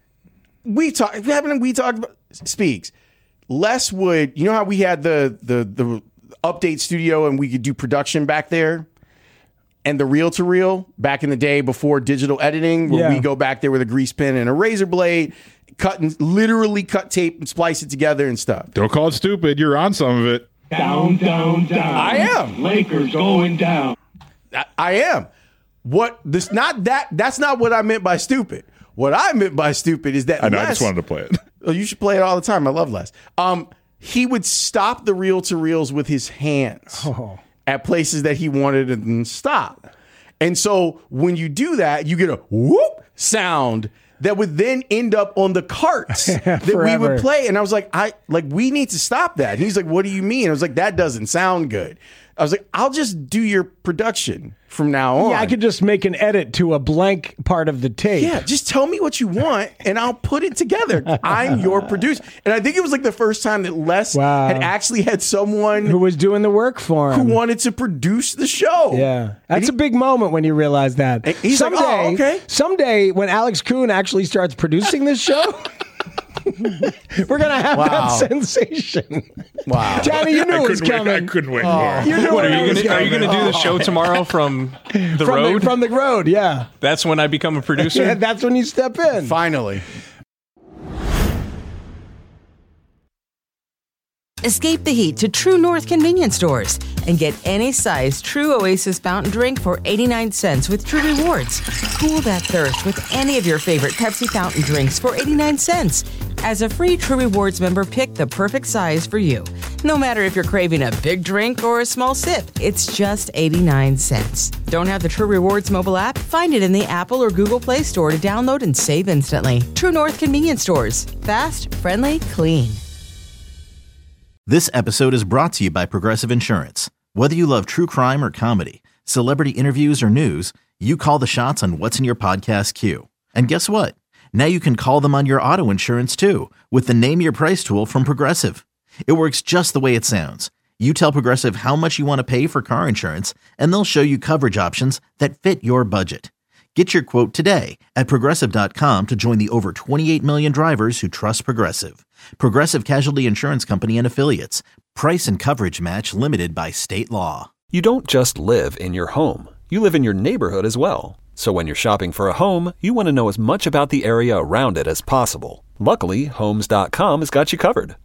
We talked. Haven't we talked about Speaks? Les would. You know how we had the the the update studio and we could do production back there. And the reel to reel back in the day before digital editing, where Yeah. we go back there with a grease pen and a razor blade, cut and literally cut tape and splice it together and stuff. Don't call it stupid. You're on some of it. Down, down, down. I am. Lakers going down. I, I am. What this not that that's not what I meant by stupid. What I meant by stupid is that I know. Les, I just wanted to play it. Oh, you should play it all the time. I love Les. Um, he would stop the reel to reels with his hands. Oh. At places that he wanted to stop. And so when you do that, you get a whoop sound that would then end up on the carts that we Forever. would play. And I was like, I like, we need to stop that. And he's like, what do you mean? I was like, that doesn't sound good. I was like, I'll just do your production from now on. Yeah, I could just make an edit to a blank part of the tape. Yeah, just tell me what you want and I'll put it together. I'm your producer. And I think it was like the first time that Les Wow. had actually had someone Who was doing the work for him. who wanted to produce the show. Yeah, that's he- a big moment when you realize that. And he's like, someday, "Oh, okay." someday when Alex Kuhn actually starts producing this show, we're gonna have Wow. that sensation. Wow. Johnny, you knew I it was couldn't wait. I coming. couldn't wait Oh. more. You knew What it are you was gonna, are you coming. going to do the show tomorrow from the from road? The, from the road, yeah. That's when I become a producer. Yeah, that's when you step in. Finally. Escape the heat to True North convenience stores and get any size True Oasis fountain drink for eighty-nine cents with True Rewards. Cool that thirst with any of your favorite Pepsi fountain drinks for eighty-nine cents. As a free True Rewards member, pick the perfect size for you. No matter if you're craving a big drink or a small sip, it's just eighty-nine cents. Don't have the True Rewards mobile app? Find it in the Apple or Google Play Store to download and save instantly. True North convenience stores. Fast, friendly, clean. This episode is brought to you by Progressive Insurance. Whether you love true crime or comedy, celebrity interviews or news, you call the shots on what's in your podcast queue. And guess what? Now you can call them on your auto insurance too with the Name Your Price tool from Progressive. It works just the way it sounds. You tell Progressive how much you want to pay for car insurance, and they'll show you coverage options that fit your budget. Get your quote today at Progressive dot com to join the over twenty-eight million drivers who trust Progressive. Progressive Casualty Insurance Company and Affiliates. Price and coverage match limited by state law. You don't just live in your home. You live in your neighborhood as well. So when you're shopping for a home, you want to know as much about the area around it as possible. Luckily, Homes dot com has got you covered.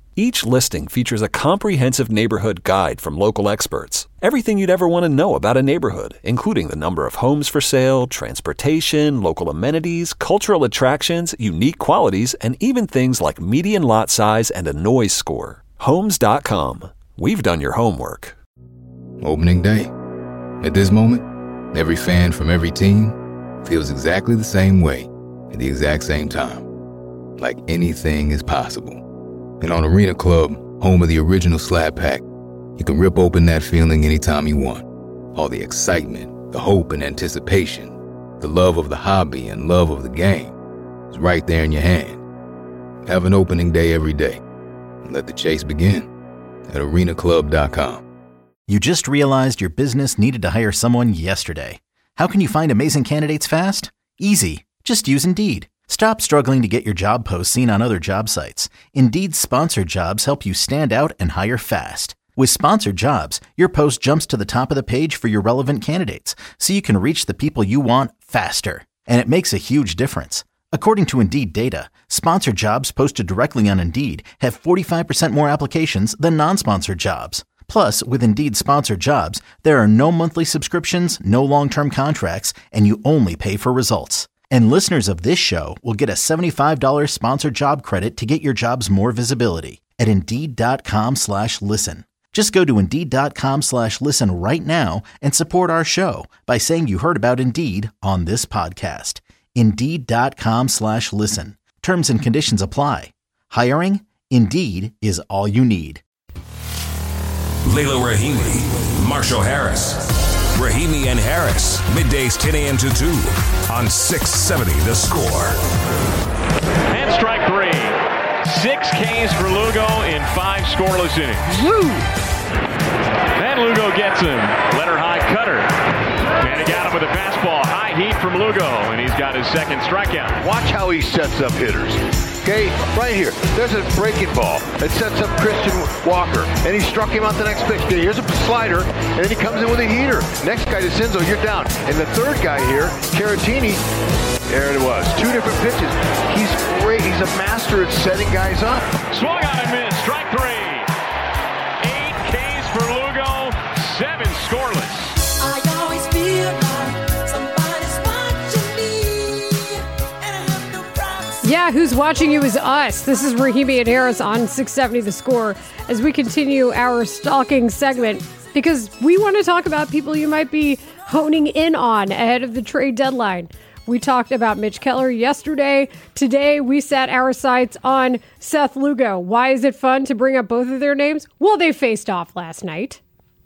Each listing features a comprehensive neighborhood guide from local experts. Everything you'd ever want to know about a neighborhood, including the number of homes for sale, transportation, local amenities, cultural attractions, unique qualities, and even things like median lot size and a noise score. Homes dot com. We've done your homework. Opening day. At this moment, every fan from every team feels exactly the same way at the exact same time. Like anything is possible. And on Arena Club, home of the original Slab Pack, you can rip open that feeling anytime you want. All the excitement, the hope and anticipation, the love of the hobby and love of the game is right there in your hand. Have an opening day every day. And let the chase begin at arena club dot com. You just realized your business needed to hire someone yesterday. How can you find amazing candidates fast? Easy. Just use Indeed. Stop struggling to get your job posts seen on other job sites. Indeed's sponsored jobs help you stand out and hire fast. With sponsored jobs, your post jumps to the top of the page for your relevant candidates, so you can reach the people you want faster. And it makes a huge difference. According to Indeed data, sponsored jobs posted directly on Indeed have forty-five percent more applications than non-sponsored jobs. Plus, with Indeed sponsored jobs, there are no monthly subscriptions, no long-term contracts, and you only pay for results. And listeners of this show will get a seventy-five dollars sponsored job credit to get your jobs more visibility at Indeed.com slash listen. Just go to Indeed.com slash listen right now and support our show by saying you heard about Indeed on this podcast. Indeed.com slash listen. Terms and conditions apply. Hiring? Indeed is all you need. Layla Rahimi, Marshall Harris. Rahimi and Harris, middays ten a.m. to two on six seventy The Score. And strike three. Six Ks for Lugo in five scoreless innings. Woo! And Lugo gets him. Letter high cutter. And he got him with a fastball. High heat from Lugo, and he's got his second strikeout. Watch how he sets up hitters. Okay, right here. There's a breaking ball. It sets up Christian Walker, and he struck him out the next pitch. Okay, here's a slider, and then he comes in with a heater. Next guy to Cinzo, you're down. And the third guy here, Caratini, there it was. Two different pitches. He's great. He's a master at setting guys up. Swung on and missed. Strike three. Eight Ks for Lugo, seven scoreless. I always feel like somebody's watching me, and I have no privacy. Yeah, who's watching you is us. This is Rahimi and Harris on six seventy The Score as we continue our stalking segment because we want to talk about people you might be honing in on ahead of the trade deadline. We talked about Mitch Keller yesterday. Today, we set our sights on Seth Lugo. Why is it fun to bring up both of their names? Well, they faced off last night.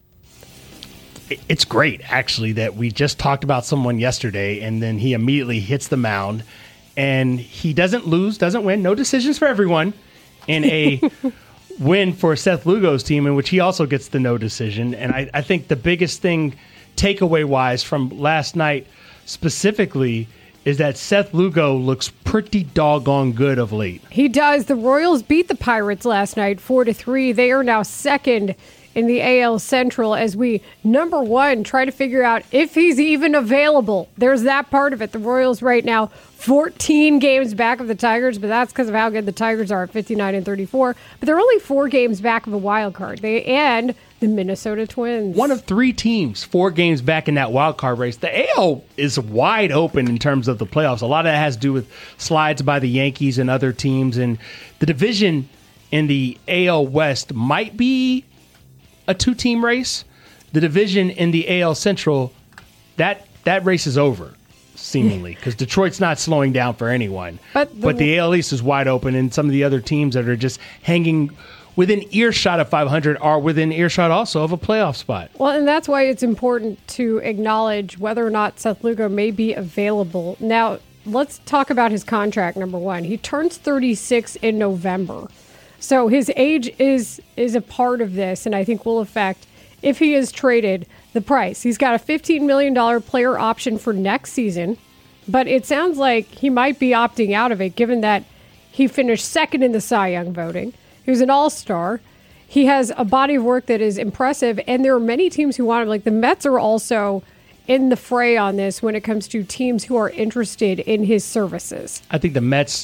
It's great, actually, that we just talked about someone yesterday, and then he immediately hits the mound, and he doesn't lose, doesn't win. No decisions for everyone in a win for Seth Lugo's team, in which he also gets the no decision. And I, I think the biggest thing, takeaway-wise, from last night specifically is that Seth Lugo looks pretty doggone good of late. He does. The Royals beat the Pirates last night four to three. They are now second in the A L Central as we, number one, try to figure out if he's even available. There's that part of it. The Royals right now fourteen games back of the Tigers, but that's because of how good the Tigers are at fifty-nine and thirty-four. But they're only four games back of a wild card. They and the Minnesota Twins. One of three teams, four games back in that wild card race. The A L is wide open in terms of the playoffs. A lot of that has to do with slides by the Yankees and other teams. And the division in the A L West might be a two-team race. The division in the A L Central, that that race is over, seemingly, because Detroit's not slowing down for anyone. But the, but the A L East is wide open, and some of the other teams that are just hanging within earshot of five hundred are within earshot also of a playoff spot. Well, and that's why it's important to acknowledge whether or not Seth Lugo may be available. Now, let's talk about his contract, number one. He turns thirty-six in November. So his age is is a part of this, and I think will affect, if he is traded, the price. He's got a fifteen million dollars player option for next season, but it sounds like he might be opting out of it, given that he finished second in the Cy Young voting. He was an all-star. He has a body of work that is impressive, and there are many teams who want him. Like the Mets are also in the fray on this when it comes to teams who are interested in his services. I think the Mets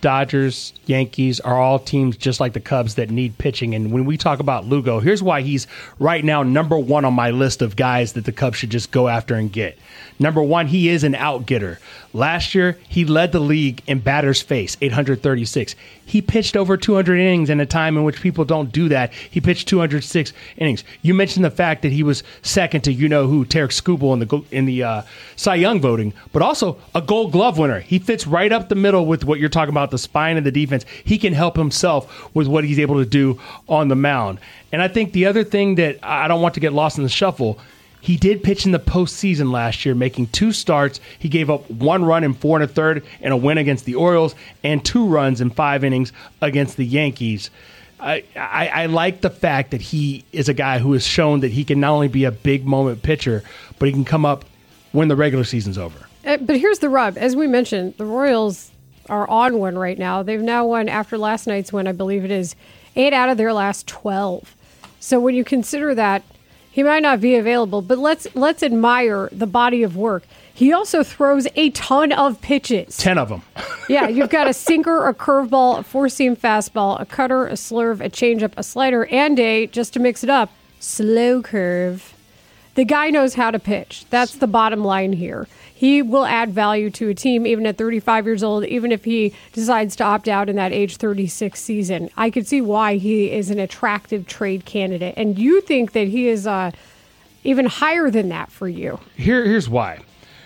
Dodgers, Yankees are all teams just like the Cubs that need pitching. And when we talk about Lugo, here's why he's right now number one on my list of guys that the Cubs should just go after and get. Number one, he is an out-getter. Last year, he led the league in batters faced, eight hundred thirty-six. He pitched over two hundred innings in a time in which people don't do that. He pitched two hundred six innings. You mentioned the fact that he was second to you-know-who, Tarek Skubal, in the in the uh, Cy Young voting, but also a Gold Glove winner. He fits right up the middle with what you're talking about, the spine of the defense. He can help himself with what he's able to do on the mound. And I think the other thing that I don't want to get lost in the shuffle, he did pitch in the postseason last year, making two starts. He gave up one run in four and a third in a win against the Orioles and two runs in five innings against the Yankees. I, I, I like the fact that he is a guy who has shown that he can not only be a big moment pitcher, but he can come up when the regular season's over. Uh, but here's the rub. As we mentioned, the Royals are on one right now. They've now won, after last night's win, I believe it is, eight out of their last twelve. So when you consider that, he might not be available, but let's let's admire the body of work. He also throws a ton of pitches. Ten of them. Yeah, you've got a sinker, a curveball, a four-seam fastball, a cutter, a slurve, a changeup, a slider, and a, just to mix it up, slow curve. The guy knows how to pitch. That's the bottom line here. He will add value to a team even at thirty-five years old, even if he decides to opt out in that age thirty-six season. I could see why he is an attractive trade candidate. And you think that he is uh, even higher than that for you. Here, here's why.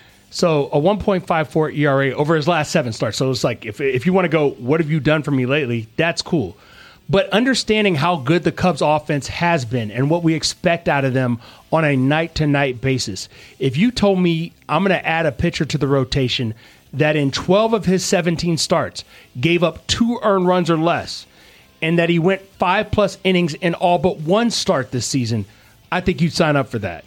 So a one point five four E R A over his last seven starts. So it's like, if if you want to go, what have you done for me lately? That's cool. But understanding how good the Cubs offense has been and what we expect out of them on a night-to-night basis. If you told me I'm going to add a pitcher to the rotation that in twelve of his seventeen starts gave up two earned runs or less, and that he went five-plus innings in all but one start this season, I think you'd sign up for that.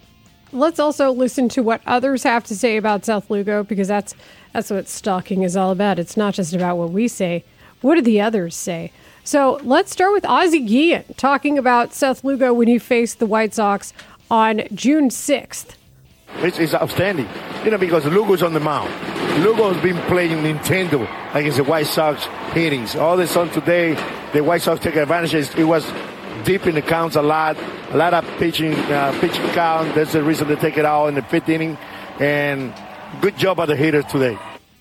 Let's also listen to what others have to say about Seth Lugo, because that's that's what stalking is all about. It's not just about what we say. What do the others say? So let's start with Ozzie Guillen talking about Seth Lugo when he faced the White Sox on June sixth. It's, it's outstanding, you know, because Lugo's on the mound. Lugo's been playing Nintendo against the White Sox hittings. All of a sudden today, the White Sox take advantage. It was deep in the counts a lot, a lot of pitching, uh, pitching count. That's the reason they take it out in the fifth inning. And good job by the hitters today.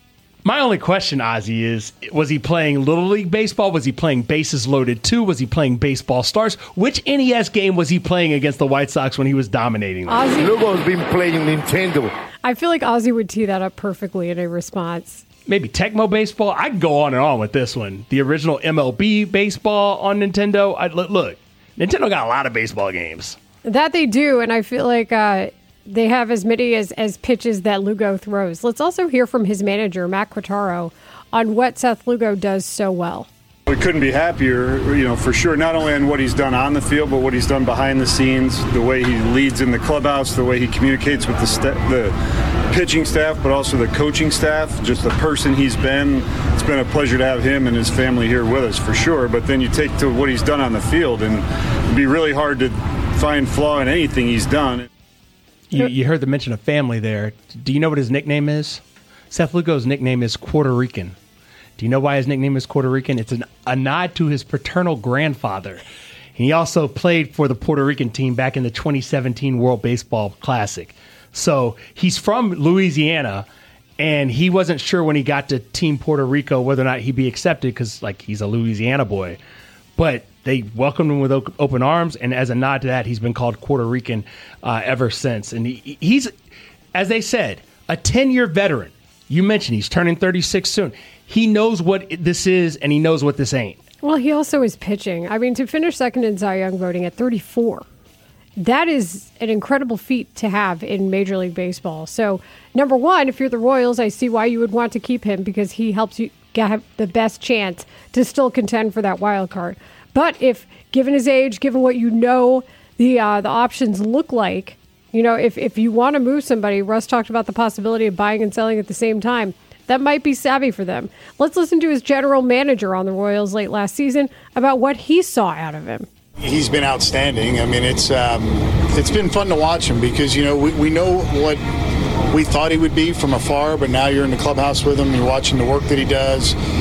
My only question, Ozzie, is was he playing Little League Baseball? Was he playing Bases Loaded two? Was he playing Baseball Stars? Which N E S game was he playing against the White Sox when he was dominating them? Ozzie, Lugo's been playing Nintendo. I feel like Ozzie would tee that up perfectly in a response. Maybe Tecmo Baseball? I can go on and on with this one. The original M L B Baseball on Nintendo. I, look, look, Nintendo got a lot of baseball games. That they do, and I feel like uh, they have as many as, as pitches that Lugo throws. Let's also hear from his manager, Matt Quatraro, on what Seth Lugo does so well. We couldn't be happier, you know, for sure, not only on what he's done on the field, but what he's done behind the scenes, the way he leads in the clubhouse, the way he communicates with the, st- the pitching staff, but also the coaching staff, just the person he's been. It's been a pleasure to have him and his family here with us, for sure. But then you take to what he's done on the field, and it'd be really hard to find flaw in anything he's done. You, you heard the mention of family there. Do you know what his nickname is? Seth Lugo's nickname is Puerto Rican. Do you know why his nickname is Puerto Rican? It's an, a nod to his paternal grandfather. He also played for the Puerto Rican team back in the twenty seventeen World Baseball Classic. So he's from Louisiana, and he wasn't sure when he got to Team Puerto Rico whether or not he'd be accepted because, like, he's a Louisiana boy. But they welcomed him with open arms, and as a nod to that, he's been called Puerto Rican uh, ever since. And he, he's, as they said, a ten-year veteran. You mentioned he's turning thirty-six soon. He knows what this is, and he knows what this ain't. Well, he also is pitching. I mean, to finish second in Cy Young voting at thirty-four, that is an incredible feat to have in Major League Baseball. So, number one, if you're the Royals, I see why you would want to keep him because he helps you get the best chance to still contend for that wild card. But if, given his age, given what you know the uh, the options look like, you know, if, if you want to move somebody, Russ talked about the possibility of buying and selling at the same time. That might be savvy for them. Let's listen to his general manager on the Royals late last season about what he saw out of him. He's been outstanding. I mean, it's um, it's been fun to watch him because, you know, we, we know what we thought he would be from afar, but now you're in the clubhouse with him, you're watching the work that he does.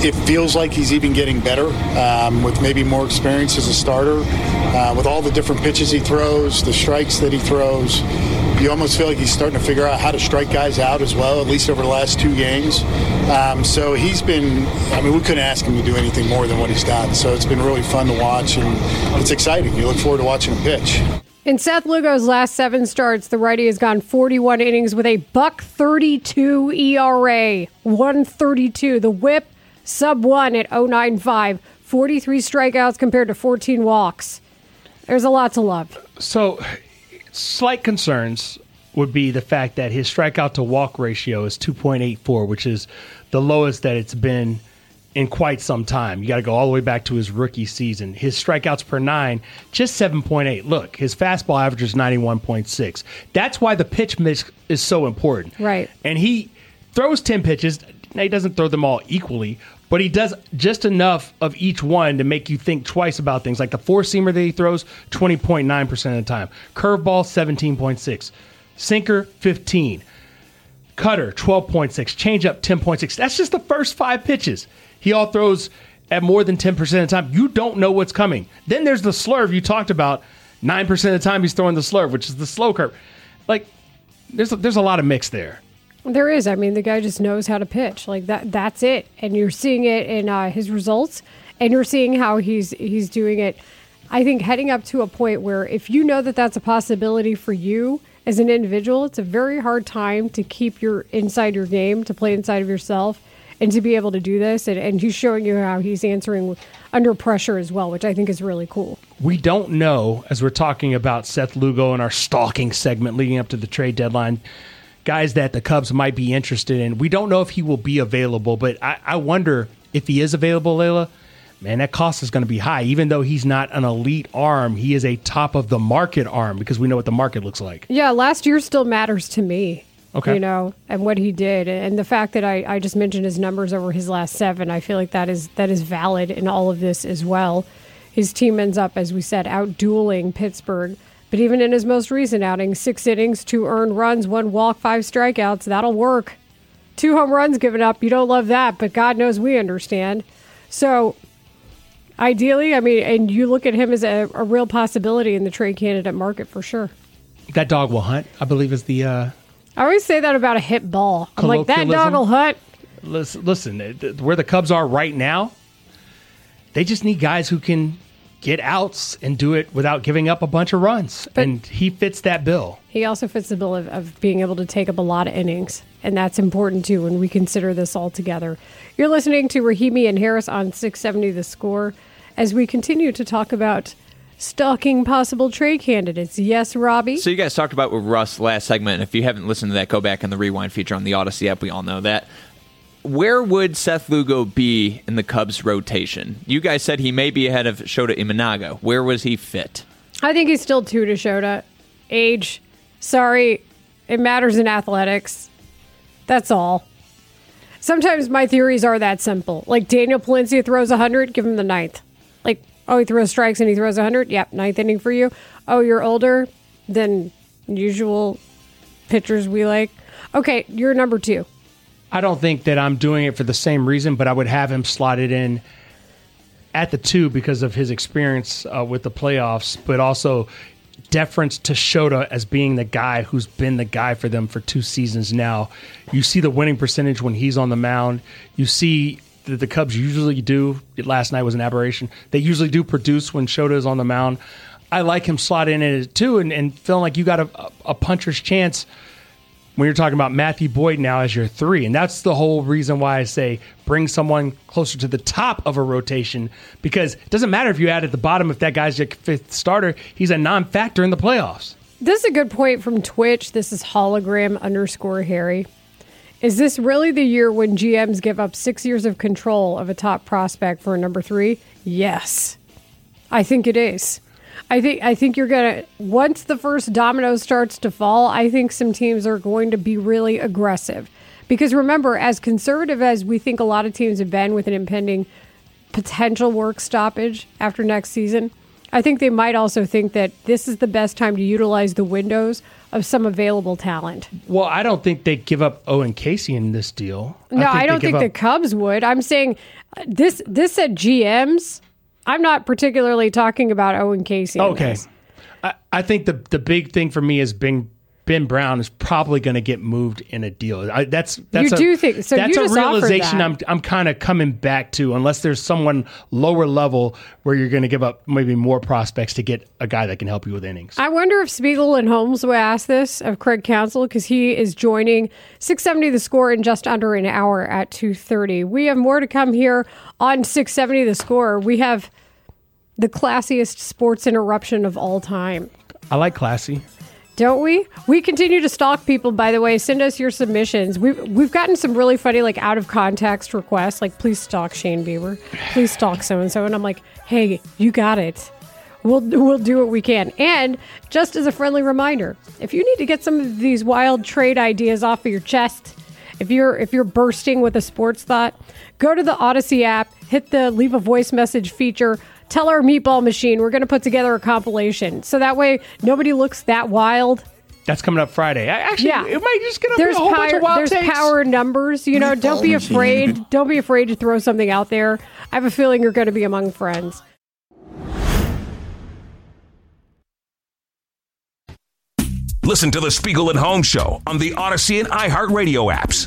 it feels like he's even getting better um, with maybe more experience as a starter. Uh, with all the different pitches he throws, the strikes that he throws, you almost feel like he's starting to figure out how to strike guys out as well, at least over the last two games. Um, so he's been, I mean, we couldn't ask him to do anything more than what he's done. So it's been really fun to watch, and it's exciting. You look forward to watching him pitch. In Seth Lugo's last seven starts, the righty has gone forty-one innings with a buck thirty-two E R A, one thirty-two. The whip, sub one at oh nine five, forty-three strikeouts compared to fourteen walks. There's a lot to love. So, slight concerns would be the fact that his strikeout to walk ratio is two point eight four, which is the lowest that it's been in quite some time. You got to go all the way back to his rookie season. His strikeouts per nine, just seven point eight. Look, his fastball average is ninety-one point six. That's why the pitch mix is so important. Right. And he throws ten pitches. Now, he doesn't throw them all equally, but he does just enough of each one to make you think twice about things. Like the four-seamer that he throws, twenty point nine percent of the time. Curveball, seventeen point six. Sinker, fifteen. Cutter, twelve point six. Changeup, ten point six. That's just the first five pitches. He all throws at more than ten percent of the time. You don't know what's coming. Then there's the slurve you talked about. nine percent of the time he's throwing the slurve, which is the slow curve. Like, there's a, there's a lot of mix there. There is. I mean, the guy just knows how to pitch. Like, that. that's it. And you're seeing it in uh, his results, and you're seeing how he's he's doing it. I think heading up to a point where if you know that that's a possibility for you as an individual, it's a very hard time to keep your inside your game, to play inside of yourself, and to be able to do this. And, and he's showing you how he's answering under pressure as well, which I think is really cool. We don't know, as we're talking about Seth Lugo in our stalking segment leading up to the trade deadline, guys that the Cubs might be interested in. We don't know if he will be available, but I, I wonder if he is available, Layla. Man, that cost is going to be high. Even though he's not an elite arm, he is a top-of-the-market arm because we know what the market looks like. Yeah, last year still matters to me. Okay. You know, and what he did. And the fact that I, I just mentioned his numbers over his last seven, I feel like that is that is valid in all of this as well. His team ends up, as we said, out-dueling Pittsburgh. But even in his most recent outing, six innings, two earned runs, one walk, five strikeouts, that'll work. Two home runs given up, you don't love that, but God knows we understand. So, ideally, I mean, and you look at him as a, a real possibility in the trade candidate market for sure. That dog will hunt, I believe is the... Uh, I always say that about a hit ball. I'm like, that dog will hunt. Listen, listen, where the Cubs are right now, they just need guys who can get outs and do it without giving up a bunch of runs. But and he fits that bill. He also fits the bill of, of being able to take up a lot of innings. And that's important, too, when we consider this all together. You're listening to Rahimi and Harris on six seventy The Score as we continue to talk about stalking possible trade candidates. Yes, Robbie? So you guys talked about with Russ last segment, and if you haven't listened to that, go back in the rewind feature on the Odyssey app. We all know that. Where would Seth Lugo be in the Cubs rotation? You guys said he may be ahead of Shota Imanaga. Where was he fit? I think he's still two to Shota. Age. Sorry. It matters in athletics. That's all. Sometimes my theories are that simple. Like Daniel Palencia throws one hundred, give him the ninth. Like, oh, he throws strikes and he throws one hundred? Yep, ninth inning for you. Oh, you're older than usual pitchers we like? Okay, you're number two. I don't think that I'm doing it for the same reason, but I would have him slotted in at the two because of his experience uh, with the playoffs, but also deference to Shota as being the guy who's been the guy for them for two seasons now. You see the winning percentage when he's on the mound. You see that the Cubs usually do. Last night was an aberration. They usually do produce when Shota is on the mound. I like him slotted in at two and, and feeling like you got a, a puncher's chance when you're talking about Matthew Boyd now as your three. And that's the whole reason why I say bring someone closer to the top of a rotation, because it doesn't matter if you add at the bottom if that guy's your fifth starter. He's a non-factor in the playoffs. This is a good point from Twitch. This is hologram underscore Harry. Is this really the year when G Ms give up six years of control of a top prospect for a number three? Yes. I think it is. I think I think you're going to, once the first domino starts to fall, I think some teams are going to be really aggressive. Because remember, as conservative as we think a lot of teams have been with an impending potential work stoppage after next season, I think they might also think that this is the best time to utilize the windows of some available talent. Well, I don't think they give up Owen Casey in this deal. No, I, think I don't think up- the Cubs would. I'm saying uh, this this at G Ms. I'm not particularly talking about Owen Casey. in Okay. this. I, I think the the big thing for me is Ben Ben Brown is probably going to get moved in a deal. I, that's that's You a, do think- so That's you a just offered realization that. I'm I'm kind of coming back to, unless there's someone lower level where you're going to give up maybe more prospects to get a guy that can help you with innings. I wonder if Spiegel and Holmes will ask this of Craig Counsell, because he is joining six seventy The Score in just under an hour at two thirty. We have more to come here on six seventy The Score. We have the classiest sports interruption of all time. I like classy. Don't we? We continue to stalk people, by the way. Send us your submissions. We've, we've gotten some really funny, like, out of context requests, like, please stalk Shane Bieber. Please stalk so-and-so. And I'm like, hey, you got it. We'll, we'll do what we can. And just as a friendly reminder, if you need to get some of these wild trade ideas off of your chest, if you're if you're bursting with a sports thought, go to the Odyssey app, hit the leave a voice message feature, tell our meatball machine we're going to put together a compilation. So that way nobody looks that wild. That's coming up Friday. I, actually, Yeah. it might just get up There's a whole power, bunch of wild there's takes. power in numbers. You know, don't be Meatball machine. afraid. Don't be afraid to throw something out there. I have a feeling you're going to be among friends. Listen to the Spiegel and Holmes Show on the Odyssey and iHeartRadio apps.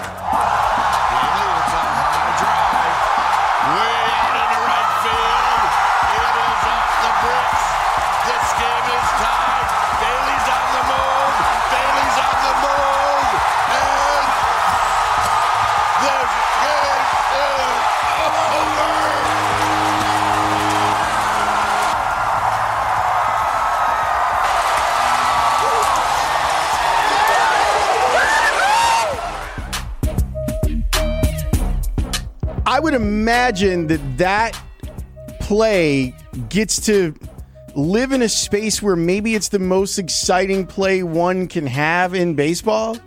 I would imagine that that play gets to live in a space where maybe it's the most exciting play one can have in baseball.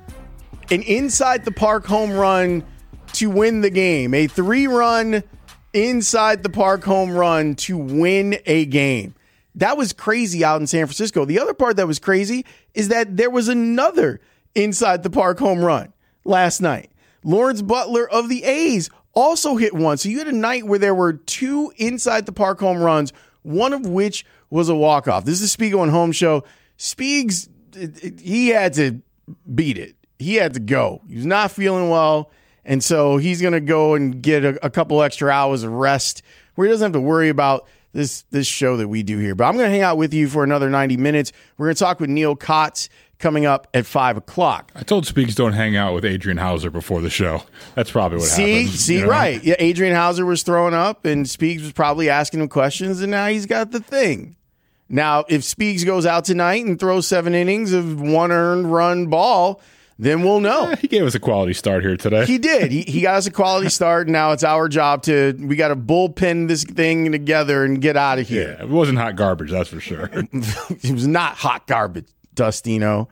An inside the park home run to win the game. A three-run inside the park home run to win a game. That was crazy out in San Francisco. The other part that was crazy is that there was another inside the park home run last night. Lawrence Butler of the A's also hit one. So you had a night where there were two inside the park home runs, one of which was a walk-off. This is the Spiegel and Holmes Show. Spiegs, he had to beat it. He had to go. He was not feeling well, and so he's going to go and get a, a couple extra hours of rest where he doesn't have to worry about this, this show that we do here. But I'm going to hang out with you for another ninety minutes. We're going to talk with Neil Kotz coming up at five o'clock. I told Speaks don't hang out with Adrian Hauser before the show. That's probably what see, happened. See, you know? right. Yeah, Adrian Hauser was throwing up, and Speaks was probably asking him questions, and now he's got the thing. Now, if Speaks goes out tonight and throws seven innings of one earned run ball, then we'll know. Yeah, he gave us a quality start here today. He did. He, he got us a quality start, and now it's our job to, we got to bullpen this thing together and get out of here. Yeah, it wasn't hot garbage, that's for sure. It was not hot garbage, Dustino.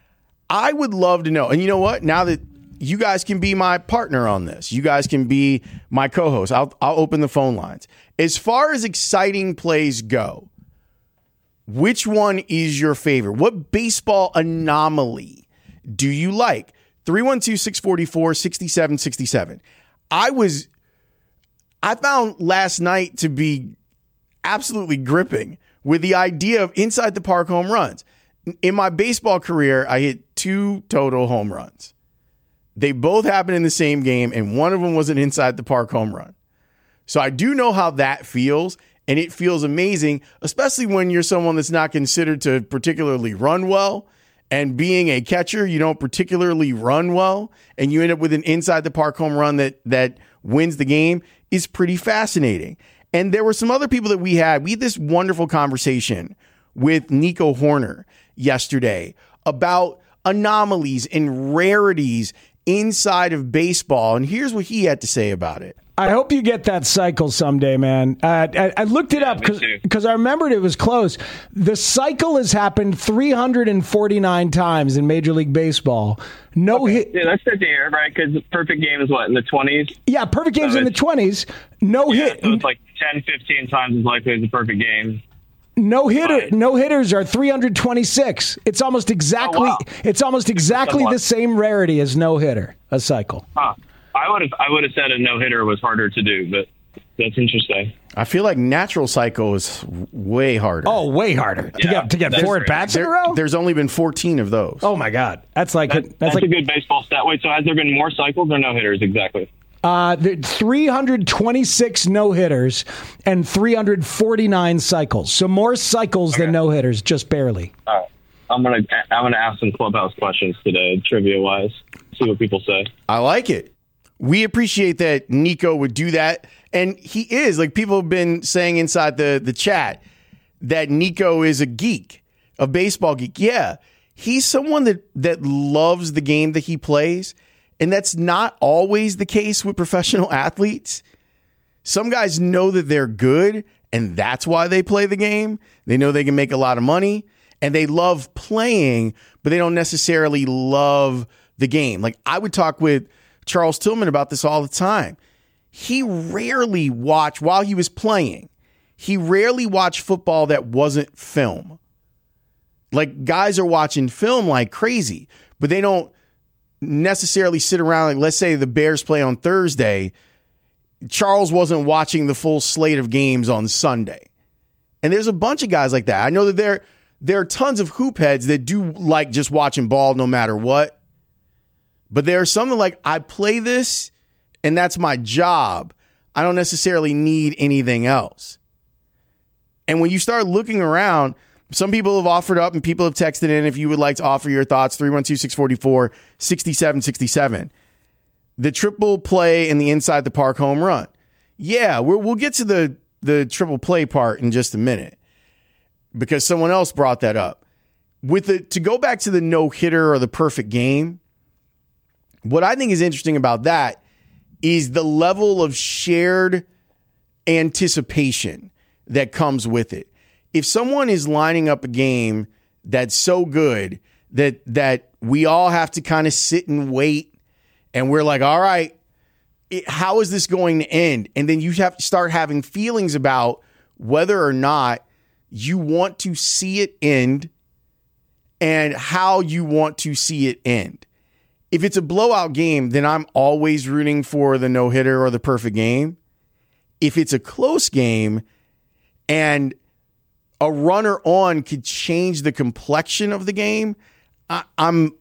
I would love to know. And you know what? Now that you guys can be my partner on this, you guys can be my co-host. I'll, I'll open the phone lines. As far as exciting plays go, which one is your favorite? What baseball anomaly do you like? three one two, six four four, six seven six seven. I was, I found last night to be absolutely gripping with the idea of inside the park home runs. In my baseball career, I hit two total home runs. They both happened in the same game, and one of them was an inside the park home run. So I do know how that feels, and it feels amazing, especially when you're someone that's not considered to particularly run well. And being a catcher, you don't particularly run well, and you end up with an inside the park home run that that wins the game is pretty fascinating. And there were some other people that we had. We had this wonderful conversation with Nico Horner yesterday about anomalies and rarities inside of baseball. And here's what he had to say about it. I hope you get that cycle someday, man. Uh, I, I looked it yeah, up because I remembered it was close. The cycle has happened three hundred forty-nine times in Major League Baseball. No okay. hit. Yeah, that's good to hear, right? Because perfect game is what, in the twenties? Yeah, perfect game's so in the twenties. No yeah, hit. So it's like ten, fifteen times as likely as a perfect game. No hitter, no hitters are three hundred twenty-six. It's almost exactly. Oh, wow. It's almost exactly the same rarity as no hitter. A cycle. Huh. I would have. I would have said a no hitter was harder to do, but that's interesting. I feel like natural cycle is way harder. Oh, way harder to Yeah, get to get that's four great. at bats in a There- row. There's only been fourteen of those. Oh my God, that's like That, that's, that's like a good baseball stat. Wait, so has there been more cycles or no hitters exactly? uh, three hundred twenty-six no hitters and three hundred forty-nine cycles. So more cycles Okay. than no hitters, just barely. All right. I'm gonna. I'm gonna ask some clubhouse questions today, trivia wise. See what people say. I like it. We appreciate that Nico would do that. And he is, like people have been saying inside the, the chat, that Nico is a geek, a baseball geek. Yeah, he's someone that, that loves the game that he plays. And that's not always the case with professional athletes. Some guys know that they're good, and that's why they play the game. They know they can make a lot of money, and they love playing, but they don't necessarily love the game. Like I would talk with Charles Tillman about this all the time. He rarely watched, while he was playing, he rarely watched football that wasn't film. Like guys are watching film like crazy, but they don't necessarily sit around. Like let's say the Bears play on Thursday. Charles wasn't watching the full slate of games on Sunday. And there's a bunch of guys like that. I know that there, there are tons of hoop heads that do like just watching ball no matter what. But there are some that like, I play this and that's my job. I don't necessarily need anything else. And when you start looking around, some people have offered up and people have texted in if you would like to offer your thoughts, three one two, six four four, six seven six seven. The triple play and the inside the park home run. Yeah, we're, we'll get to the, the triple play part in just a minute because someone else brought that up. With the, to go back to the no-hitter or the perfect game, what I think is interesting about that is the level of shared anticipation that comes with it. If someone is lining up a game that's so good that that we all have to kind of sit and wait and we're like, all right, it, how is this going to end? And then you have to start having feelings about whether or not you want to see it end and how you want to see it end. If it's a blowout game, then I'm always rooting for the no-hitter or the perfect game. If it's a close game and a runner on could change the complexion of the game, I, I'm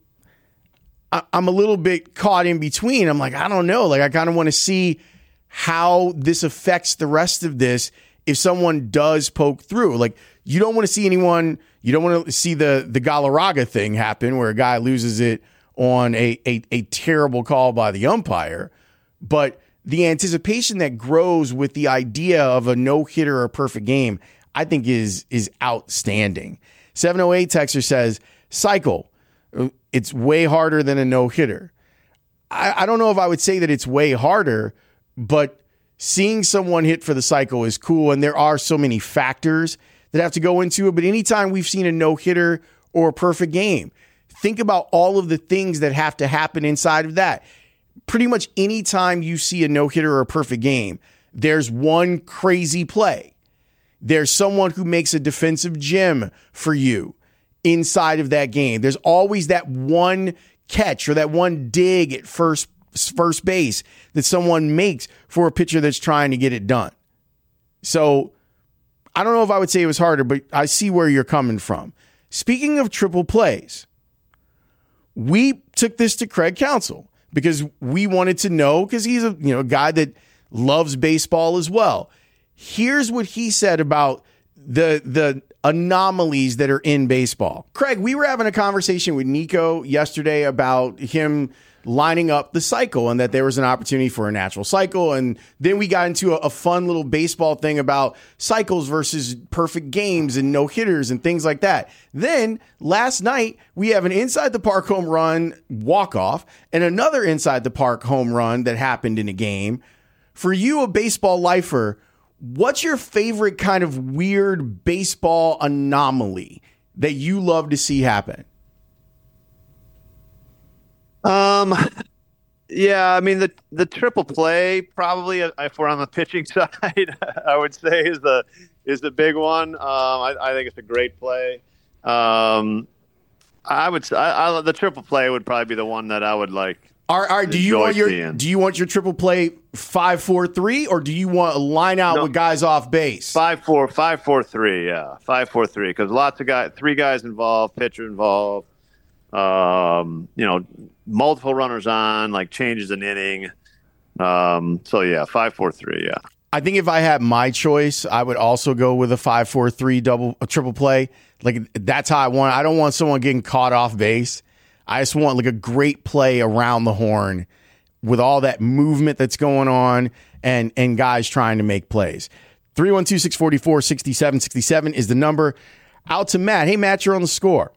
I, I'm a little bit caught in between. I'm like, I don't know. Like, I kind of want to see how this affects the rest of this if someone does poke through. Like, you don't want to see anyone, you don't want to see the, the Galarraga thing happen where a guy loses it on a, a, a terrible call by the umpire. But the anticipation that grows with the idea of a no-hitter or a perfect game, I think is is outstanding. seven oh eight texter says, cycle, it's way harder than a no-hitter. I, I don't know if I would say that it's way harder, but seeing someone hit for the cycle is cool, and there are so many factors that have to go into it. But anytime we've seen a no-hitter or a perfect game, think about all of the things that have to happen inside of that. Pretty much any time you see a no-hitter or a perfect game, there's one crazy play. There's someone who makes a defensive gem for you inside of that game. There's always that one catch or that one dig at first first base that someone makes for a pitcher that's trying to get it done. So I don't know if I would say it was harder, but I see where you're coming from. Speaking of triple plays, we took this to Craig Counsell because we wanted to know, because he's a you know a guy that loves baseball as well. Here's what he said about the the anomalies that are in baseball. Craig, we were having a conversation with Nico yesterday about him lining up the cycle and that there was an opportunity for a natural cycle. And then we got into a, a fun little baseball thing about cycles versus perfect games and no hitters and things like that. Then last night we have an inside the park home run walk off and another inside the park home run that happened in a game. For you, a baseball lifer, what's your favorite kind of weird baseball anomaly that you love to see happen? Um, yeah, I mean the the triple play probably if we're on the pitching side, I would say is the is the big one. Um, I, I think it's a great play. Um, I would I, I the triple play would probably be the one that I would like. All right, all right, do you want your seeing. do you want your triple play five four three or do you want a line out no, with guys off base? Five four five four three, yeah, five four three because lots of guys, three guys involved, pitcher involved. Um, you know, multiple runners on, like changes an inning. Um, so yeah, five, four, three. Yeah. I think if I had my choice, I would also go with a five, four, three double, a triple play. Like that's how I want. I don't want someone getting caught off base. I just want like a great play around the horn with all that movement that's going on and, and guys trying to make plays. three one two, six four four, six seven six seven is the number. Out to Matt. Hey, Matt, you're on the score.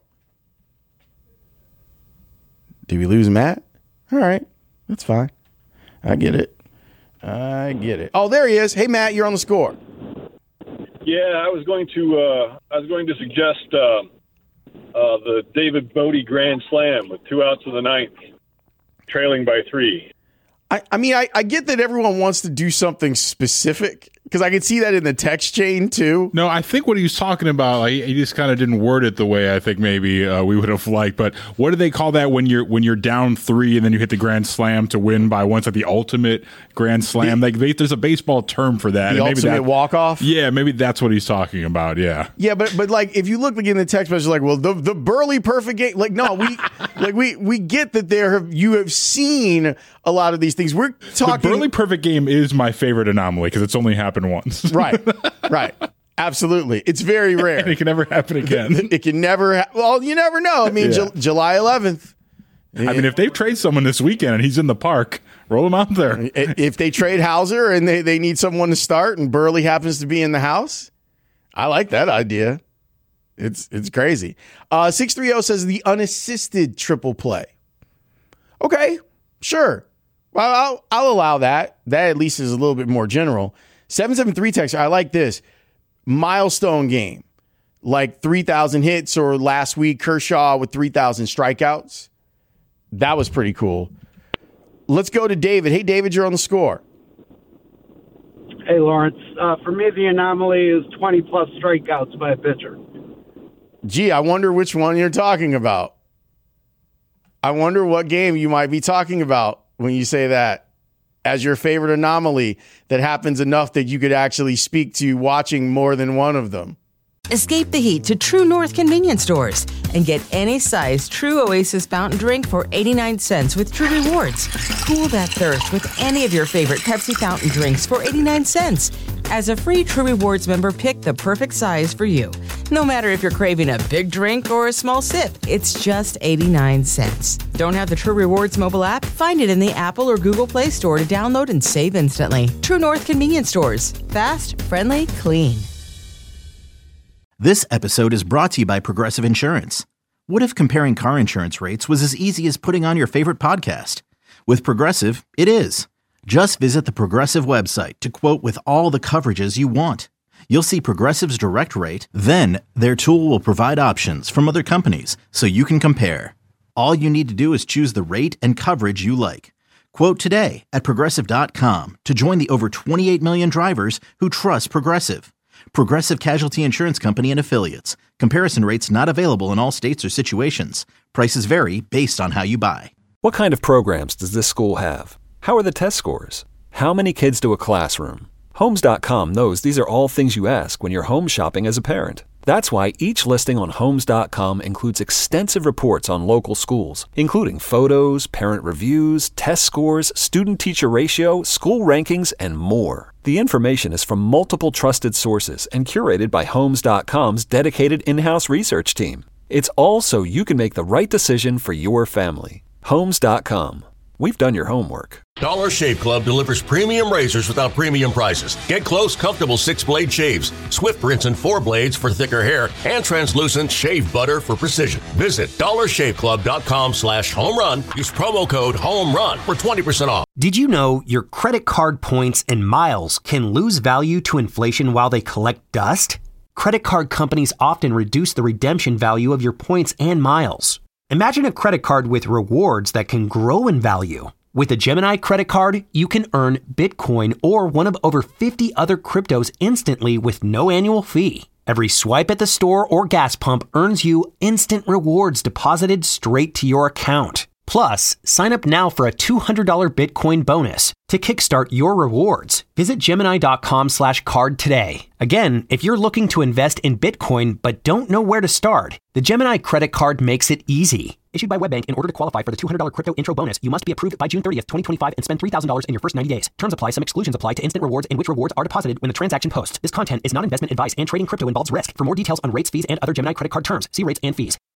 Did we lose Matt? All right. That's fine. I get it. I get it. Oh, there he is. Hey, Matt, you're on the score. Yeah, I was going to uh, I was going to suggest uh, uh, the David Bodie grand slam with two outs of the ninth, trailing by three. I, I mean, I, I get that everyone wants to do something specific because I can see that in the text chain too. No, I think what he was talking about, like, he just kind of didn't word it the way I think maybe uh, we would have liked. But what do they call that when you're when you're down three and then you hit the grand slam to win by one? It's like the ultimate grand slam. The, like they, there's a baseball term for that. The and maybe ultimate that, walk off. Yeah, maybe that's what he's talking about. Yeah, yeah, but but like if you look like in the text message, like well the the Burley perfect game. Like no, we like we we get that there have you have seen a lot of these things. We're talking. The Burley perfect game is my favorite anomaly because it's only happened once. Right. Right. Absolutely. It's very rare. And it can never happen again. It can never ha- well, you never know. I mean, yeah. Ju- July eleventh. I mean, if they trade someone this weekend and he's in the park, roll him out there. If they trade Hauser and they, they need someone to start and Burley happens to be in the house, I like that idea. It's it's crazy. Uh, six three zero says the unassisted triple play. Okay, sure. Well, I'll, I'll allow that. That at least is a little bit more general. seven seven three text, I like this. Milestone game. Like three thousand hits or last week Kershaw with three thousand strikeouts. That was pretty cool. Let's go to David. Hey, David, you're on the score. Hey, Lawrence. Uh, for me, the anomaly is twenty-plus strikeouts by a pitcher. Gee, I wonder which one you're talking about. I wonder what game you might be talking about when you say that as your favorite anomaly that happens enough that you could actually speak to watching more than one of them. Escape the heat to True North convenience stores and get any size True Oasis fountain drink for eighty-nine cents with True Rewards. Cool that thirst with any of your favorite Pepsi fountain drinks for eighty-nine cents. As a free True Rewards member, pick the perfect size for you. No matter if you're craving a big drink or a small sip, it's just eighty-nine cents. Don't have the True Rewards mobile app? Find it in the Apple or Google Play Store to download and save instantly. True North convenience stores. Fast, friendly, clean. This episode is brought to you by Progressive Insurance. What if comparing car insurance rates was as easy as putting on your favorite podcast? With Progressive, it is. Just visit the Progressive website to quote with all the coverages you want. You'll see Progressive's direct rate, then their tool will provide options from other companies so you can compare. All you need to do is choose the rate and coverage you like. Quote today at Progressive dot com to join the over twenty-eight million drivers who trust Progressive. Progressive Casualty Insurance Company and Affiliates. Comparison rates not available in all states or situations. Prices vary based on how you buy. What kind of programs does this school have? How are the test scores? How many kids to a classroom? Homes dot com knows these are all things you ask when you're home shopping as a parent. That's why each listing on Homes dot com includes extensive reports on local schools, including photos, parent reviews, test scores, student-teacher ratio, school rankings, and more. The information is from multiple trusted sources and curated by Homes dot com's dedicated in-house research team. It's all so you can make the right decision for your family. Homes dot com. we've done your homework. Dollar Shave Club delivers premium razors without premium prices. Get close, comfortable six-blade shaves, swift rinse and four blades for thicker hair, and translucent shave butter for precision. Visit dollar shave club dot com slash home run. Use promo code HOMERUN for twenty percent off. Did you know your credit card points and miles can lose value to inflation while they collect dust? Credit card companies often reduce the redemption value of your points and miles. Imagine a credit card with rewards that can grow in value. With a Gemini credit card, you can earn Bitcoin or one of over fifty other cryptos instantly with no annual fee. Every swipe at the store or gas pump earns you instant rewards deposited straight to your account. Plus, sign up now for a two hundred dollars Bitcoin bonus to kickstart your rewards. Visit Gemini.com slash card today. Again, if you're looking to invest in Bitcoin but don't know where to start, the Gemini credit card makes it easy. Issued by WebBank, in order to qualify for the two hundred dollars crypto intro bonus, you must be approved by June thirtieth, twenty twenty-five and spend three thousand dollars in your first ninety days. Terms apply. Some exclusions apply to instant rewards in which rewards are deposited when the transaction posts. This content is not investment advice and trading crypto involves risk. For more details on rates, fees, and other Gemini credit card terms, see rates and fees.